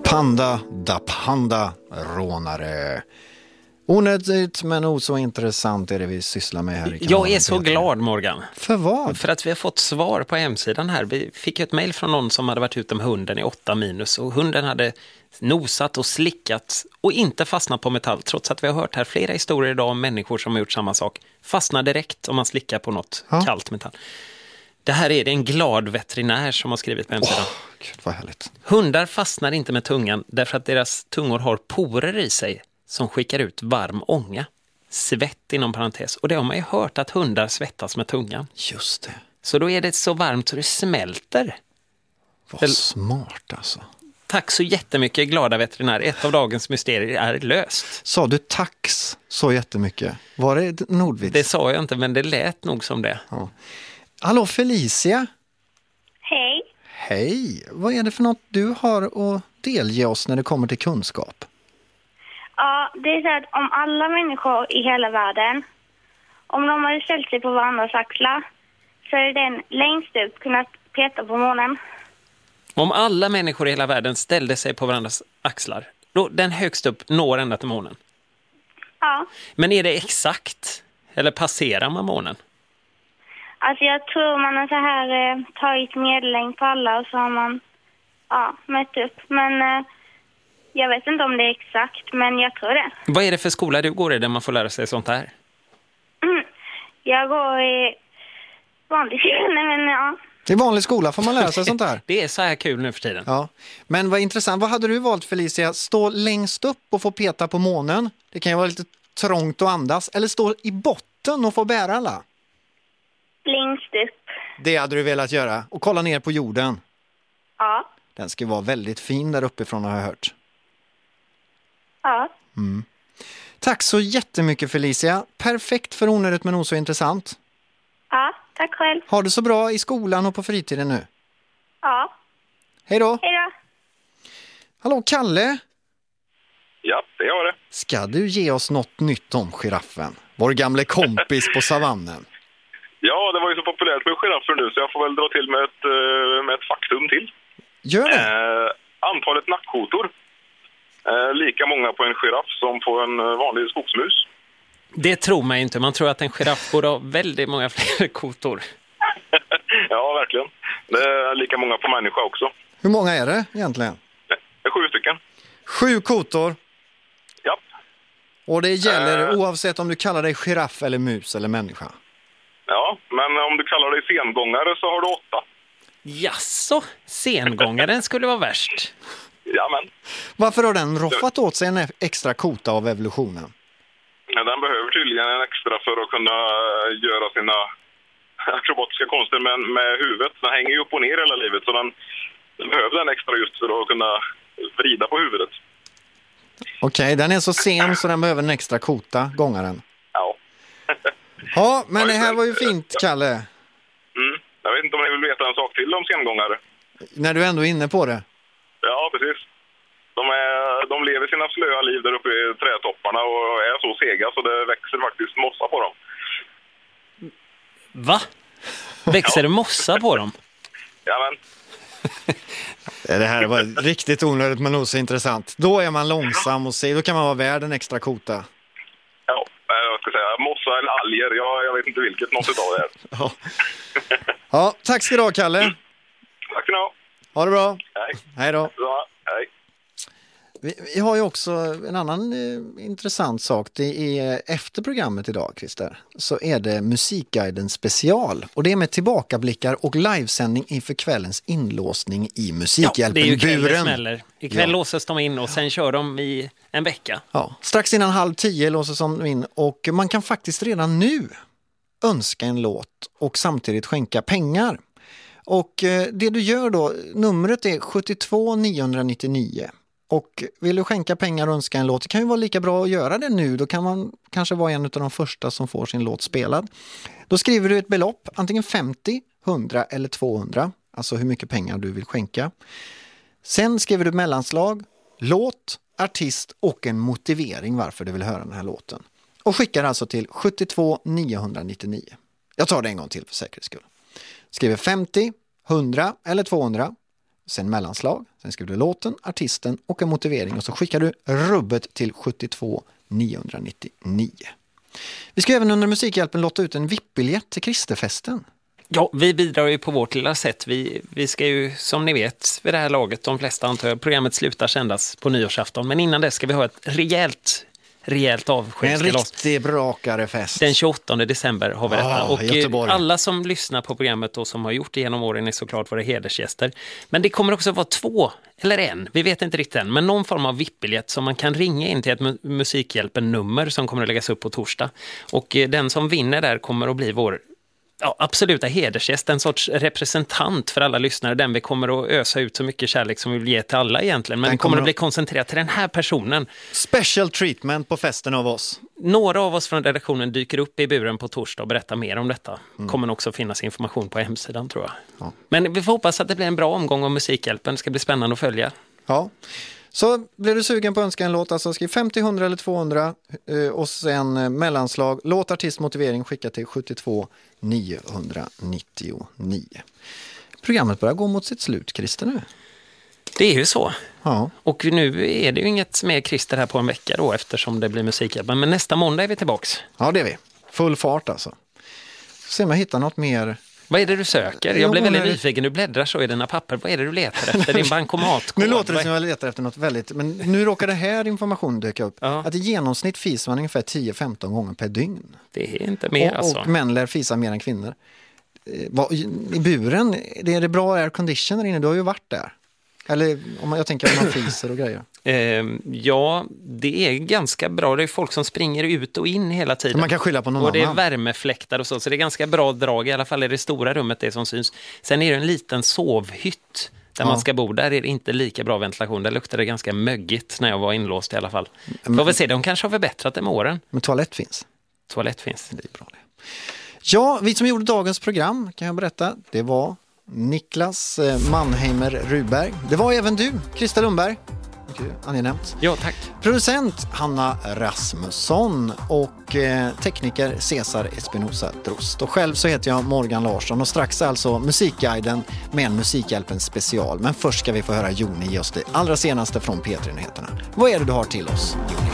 Panda da Panda rånare. Onödigt men så intressant är det vi sysslar med här i kanalen. Jag är så glad, Morgan. För vad? För att vi har fått svar på hemsidan här. Vi fick ett mejl från någon som hade varit ute med hunden i 8- och hunden hade nosat och slickat och inte fastnat på metall, trots att vi har hört här flera historier idag om människor som har gjort samma sak. Fastnar direkt om man slickar på något kallt metall. Det här är det en glad veterinär som har skrivit på hemsidan. Gud, vad härligt. Hundar fastnar inte med tungan därför att deras tungor har porer i sig som skickar ut varm ånga. Svett inom parentes. Och det har man ju hört att hundar svettas med tungan. Just det. Så då är det så varmt så det smälter. Vad smart alltså. Tack så jättemycket, glada veterinär. Ett av dagens mysterier är löst. Sa du tax så jättemycket? Var det Nordvits? Det sa jag inte, men det lät nog som det. Ja. Hallå Felicia. Hej. Hej. Vad är det för något du har att delge oss när det kommer till kunskap? Ja, det är så att om alla människor i hela världen, om de hade ställt sig på varandras axlar, så är den längst upp kunnat peta på månen. Om alla människor i hela världen ställde sig på varandras axlar, då den högst upp når ända till månen. Ja. Men är det exakt? Eller passerar man månen? Alltså jag tror man har så här tagit medellängd på alla och så har man mätt upp. Men jag vet inte om det är exakt, men jag tror det. Vad är det för skola du går i där man får lära sig sånt här? Jag går i vanlig skola, men ja. I vanlig skola får man lära sig sånt här. Det är så här kul nu för tiden. Ja. Men vad intressant, vad hade du valt Felicia? Stå längst upp och få peta på månen? Det kan ju vara lite trångt att andas. Eller stå i botten och få bära alla? Längst upp. Det hade du velat göra. Och kolla ner på jorden. Ja. Den ska vara väldigt fin där uppifrån har jag hört. Ja. Mm. Tack så jättemycket Felicia. Perfekt för onödigt men så intressant. Ja, tack själv. Har du så bra i skolan och på fritiden nu? Ja. Hej då. Hej då. Hallå Kalle. Ja, det gör det. Ska du ge oss något nytt om giraffen? Vår gamle kompis på savannen. Ja, det var ju så populärt med giraffer nu så jag får väl dra till med ett faktum till. Gör det. Antalet nackkotor. Lika många på en giraff som på en vanlig skogsmus. Det tror man inte. Man tror att en giraff borde ha väldigt många fler kotor. Ja, verkligen. Det är lika många på människa också. Hur många är det egentligen? Det är 7 stycken. 7 kotor? Ja. Och det gäller oavsett om du kallar dig giraff eller mus eller människa? Ja, men om du kallar dig sengångare så har du 8. Jasså, sengångaren skulle vara värst. Jamen. Varför har den roffat åt sig en extra kota av evolutionen? Ja, den behöver tydligen en extra för att kunna göra sina akrobatiska konster med huvudet. Den hänger ju upp och ner hela livet så den behöver en extra just för att kunna vrida på huvudet. Okej, den är så sen så den behöver en extra kota, gångaren. Ja. Ja, men det här var ju fint, Kalle. Jag vet inte om ni vill veta en sak till om sengångare. När du ändå är inne på det. Ja, precis. De lever sina slöa liv där uppe i trädtopparna och är så sega så det växer faktiskt mossa på dem. Va? Växer det mossa på dem? Jajamän. Det här var riktigt onödigt men också intressant. Då är man långsam och då kan man vara värd en extra kota. Ja, jag ska säga mossa eller alger. Jag vet inte vilket, något utav det här. Ja. Ja, tack ska du ha, Kalle. Tack ska ni ha. Ha det bra. Hej. Hej då. Ja, hej. Vi har ju också en annan intressant sak. Det är efter programmet idag, Christer, så är det Musikguiden special. Och det är med tillbakablickar och livesändning inför kvällens inlåsning i Musikhjälpen. Ja, det är ju kvällens smäller. Ikväll låses de in och sen kör de i en vecka. Ja, strax innan 9:30 låses de in och man kan faktiskt redan nu önska en låt och samtidigt skänka pengar. Och det du gör då, numret är 72 999. Och vill du skänka pengar och önska en låt, det kan ju vara lika bra att göra det nu. Då kan man kanske vara en av de första som får sin låt spelad. Då skriver du ett belopp, antingen 50, 100 eller 200. Alltså hur mycket pengar du vill skänka. Sen skriver du mellanslag, låt, artist och en motivering varför du vill höra den här låten. Och skickar alltså till 72 999. Jag tar det en gång till för säkerhets skull. Skriver 50, 100 eller 200. sen mellanslag, sen skriver du låten, artisten och en motivering och så skickar du rubbet till 72 999. Vi ska även under Musikhjälpen låta ut en VIP-biljett till Kristerfesten. Ja, vi bidrar ju på vårt lilla sätt. Vi ska ju, som ni vet, vid det här laget, de flesta antar jag, programmet slutar sändas på nyårsafton. Men innan det ska vi ha ett rejält avskedskalas. En riktig brakare fest. Den 28 december har vi detta. Och Göteborg. alla som lyssnar på programmet och som har gjort det genom åren är såklart våra hedersgäster. Men det kommer också vara 2 eller 1, vi vet inte riktigt än, men någon form av VIP-biljett som man kan ringa in till ett Musikhjälpen-nummer som kommer att läggas upp på torsdag. Och den som vinner där kommer att bli vår absoluta hedersgäst, en sorts representant för alla lyssnare, den vi kommer att ösa ut så mycket kärlek som vi vill ge till alla egentligen, men den kommer att bli koncentrerad till den här personen. Special treatment på festen av oss. Några av oss från redaktionen dyker upp i buren på torsdag och berättar mer om detta. Kommer också finnas information på hemsidan, tror jag. Ja. Men vi får hoppas att det blir en bra omgång av Musikhjälpen, det ska bli spännande att följa. Ja. Så blir du sugen på att önska en låt, alltså skriv 50, 100 eller 200 och sen mellanslag, låt, artist, motivering, skicka till 72 999. Programmet börjar gå mot sitt slut, Christer, nu. Det är ju så. Ja. Och nu är det ju inget mer Christer här på en vecka då, eftersom det blir Musikhjälpen. Men nästa måndag är vi tillbaks. Ja, det är vi. Full fart alltså. Se om jag hittar något mer. Vad är det du söker? Jag blev väldigt nyfiken. Du bläddrar så i dina papper. Vad är det du letar efter? Din bankomatkod? Nu låter det som jag letar efter något väldigt... Men nu råkar det här information dyka upp. Ja. Att i genomsnitt fisar man ungefär 10-15 gånger per dygn. Det är inte mer alltså. Och män lär fisa mer än kvinnor. I buren, är det bra air conditioner inne? Du har ju varit där. Eller om jag tänker om man fiser och grejer. Ja, det är ganska bra. Det är folk som springer ut och in hela tiden. Man kan skylla på någon annan. Och det är värmefläktar och så det är ganska bra drag. I alla fall är det stora rummet det som syns. Sen är det en liten sovhytt där man ska bo. Där är det inte lika bra ventilation. Där luktar det ganska möggigt när jag var inlåst i alla fall. Får vi se, de kanske har förbättrat det med åren. Men toalett finns. Toalett finns. Det är bra det. Ja, vi som gjorde dagens program kan jag berätta. Det var Niklas Mannheimer Rudberg. Det var även du, Christer Lundberg. Mycket angenämt. Ja, tack. Producent Hanna Rasmusson och tekniker Cesar Espinosa Drost. Och själv så heter jag Morgan Larsson och strax alltså Musikguiden med en Musikhjälpen special. Men först ska vi få höra Joni ge oss det allra senaste från P3-nyheterna. Vad är det du har till oss, Joni?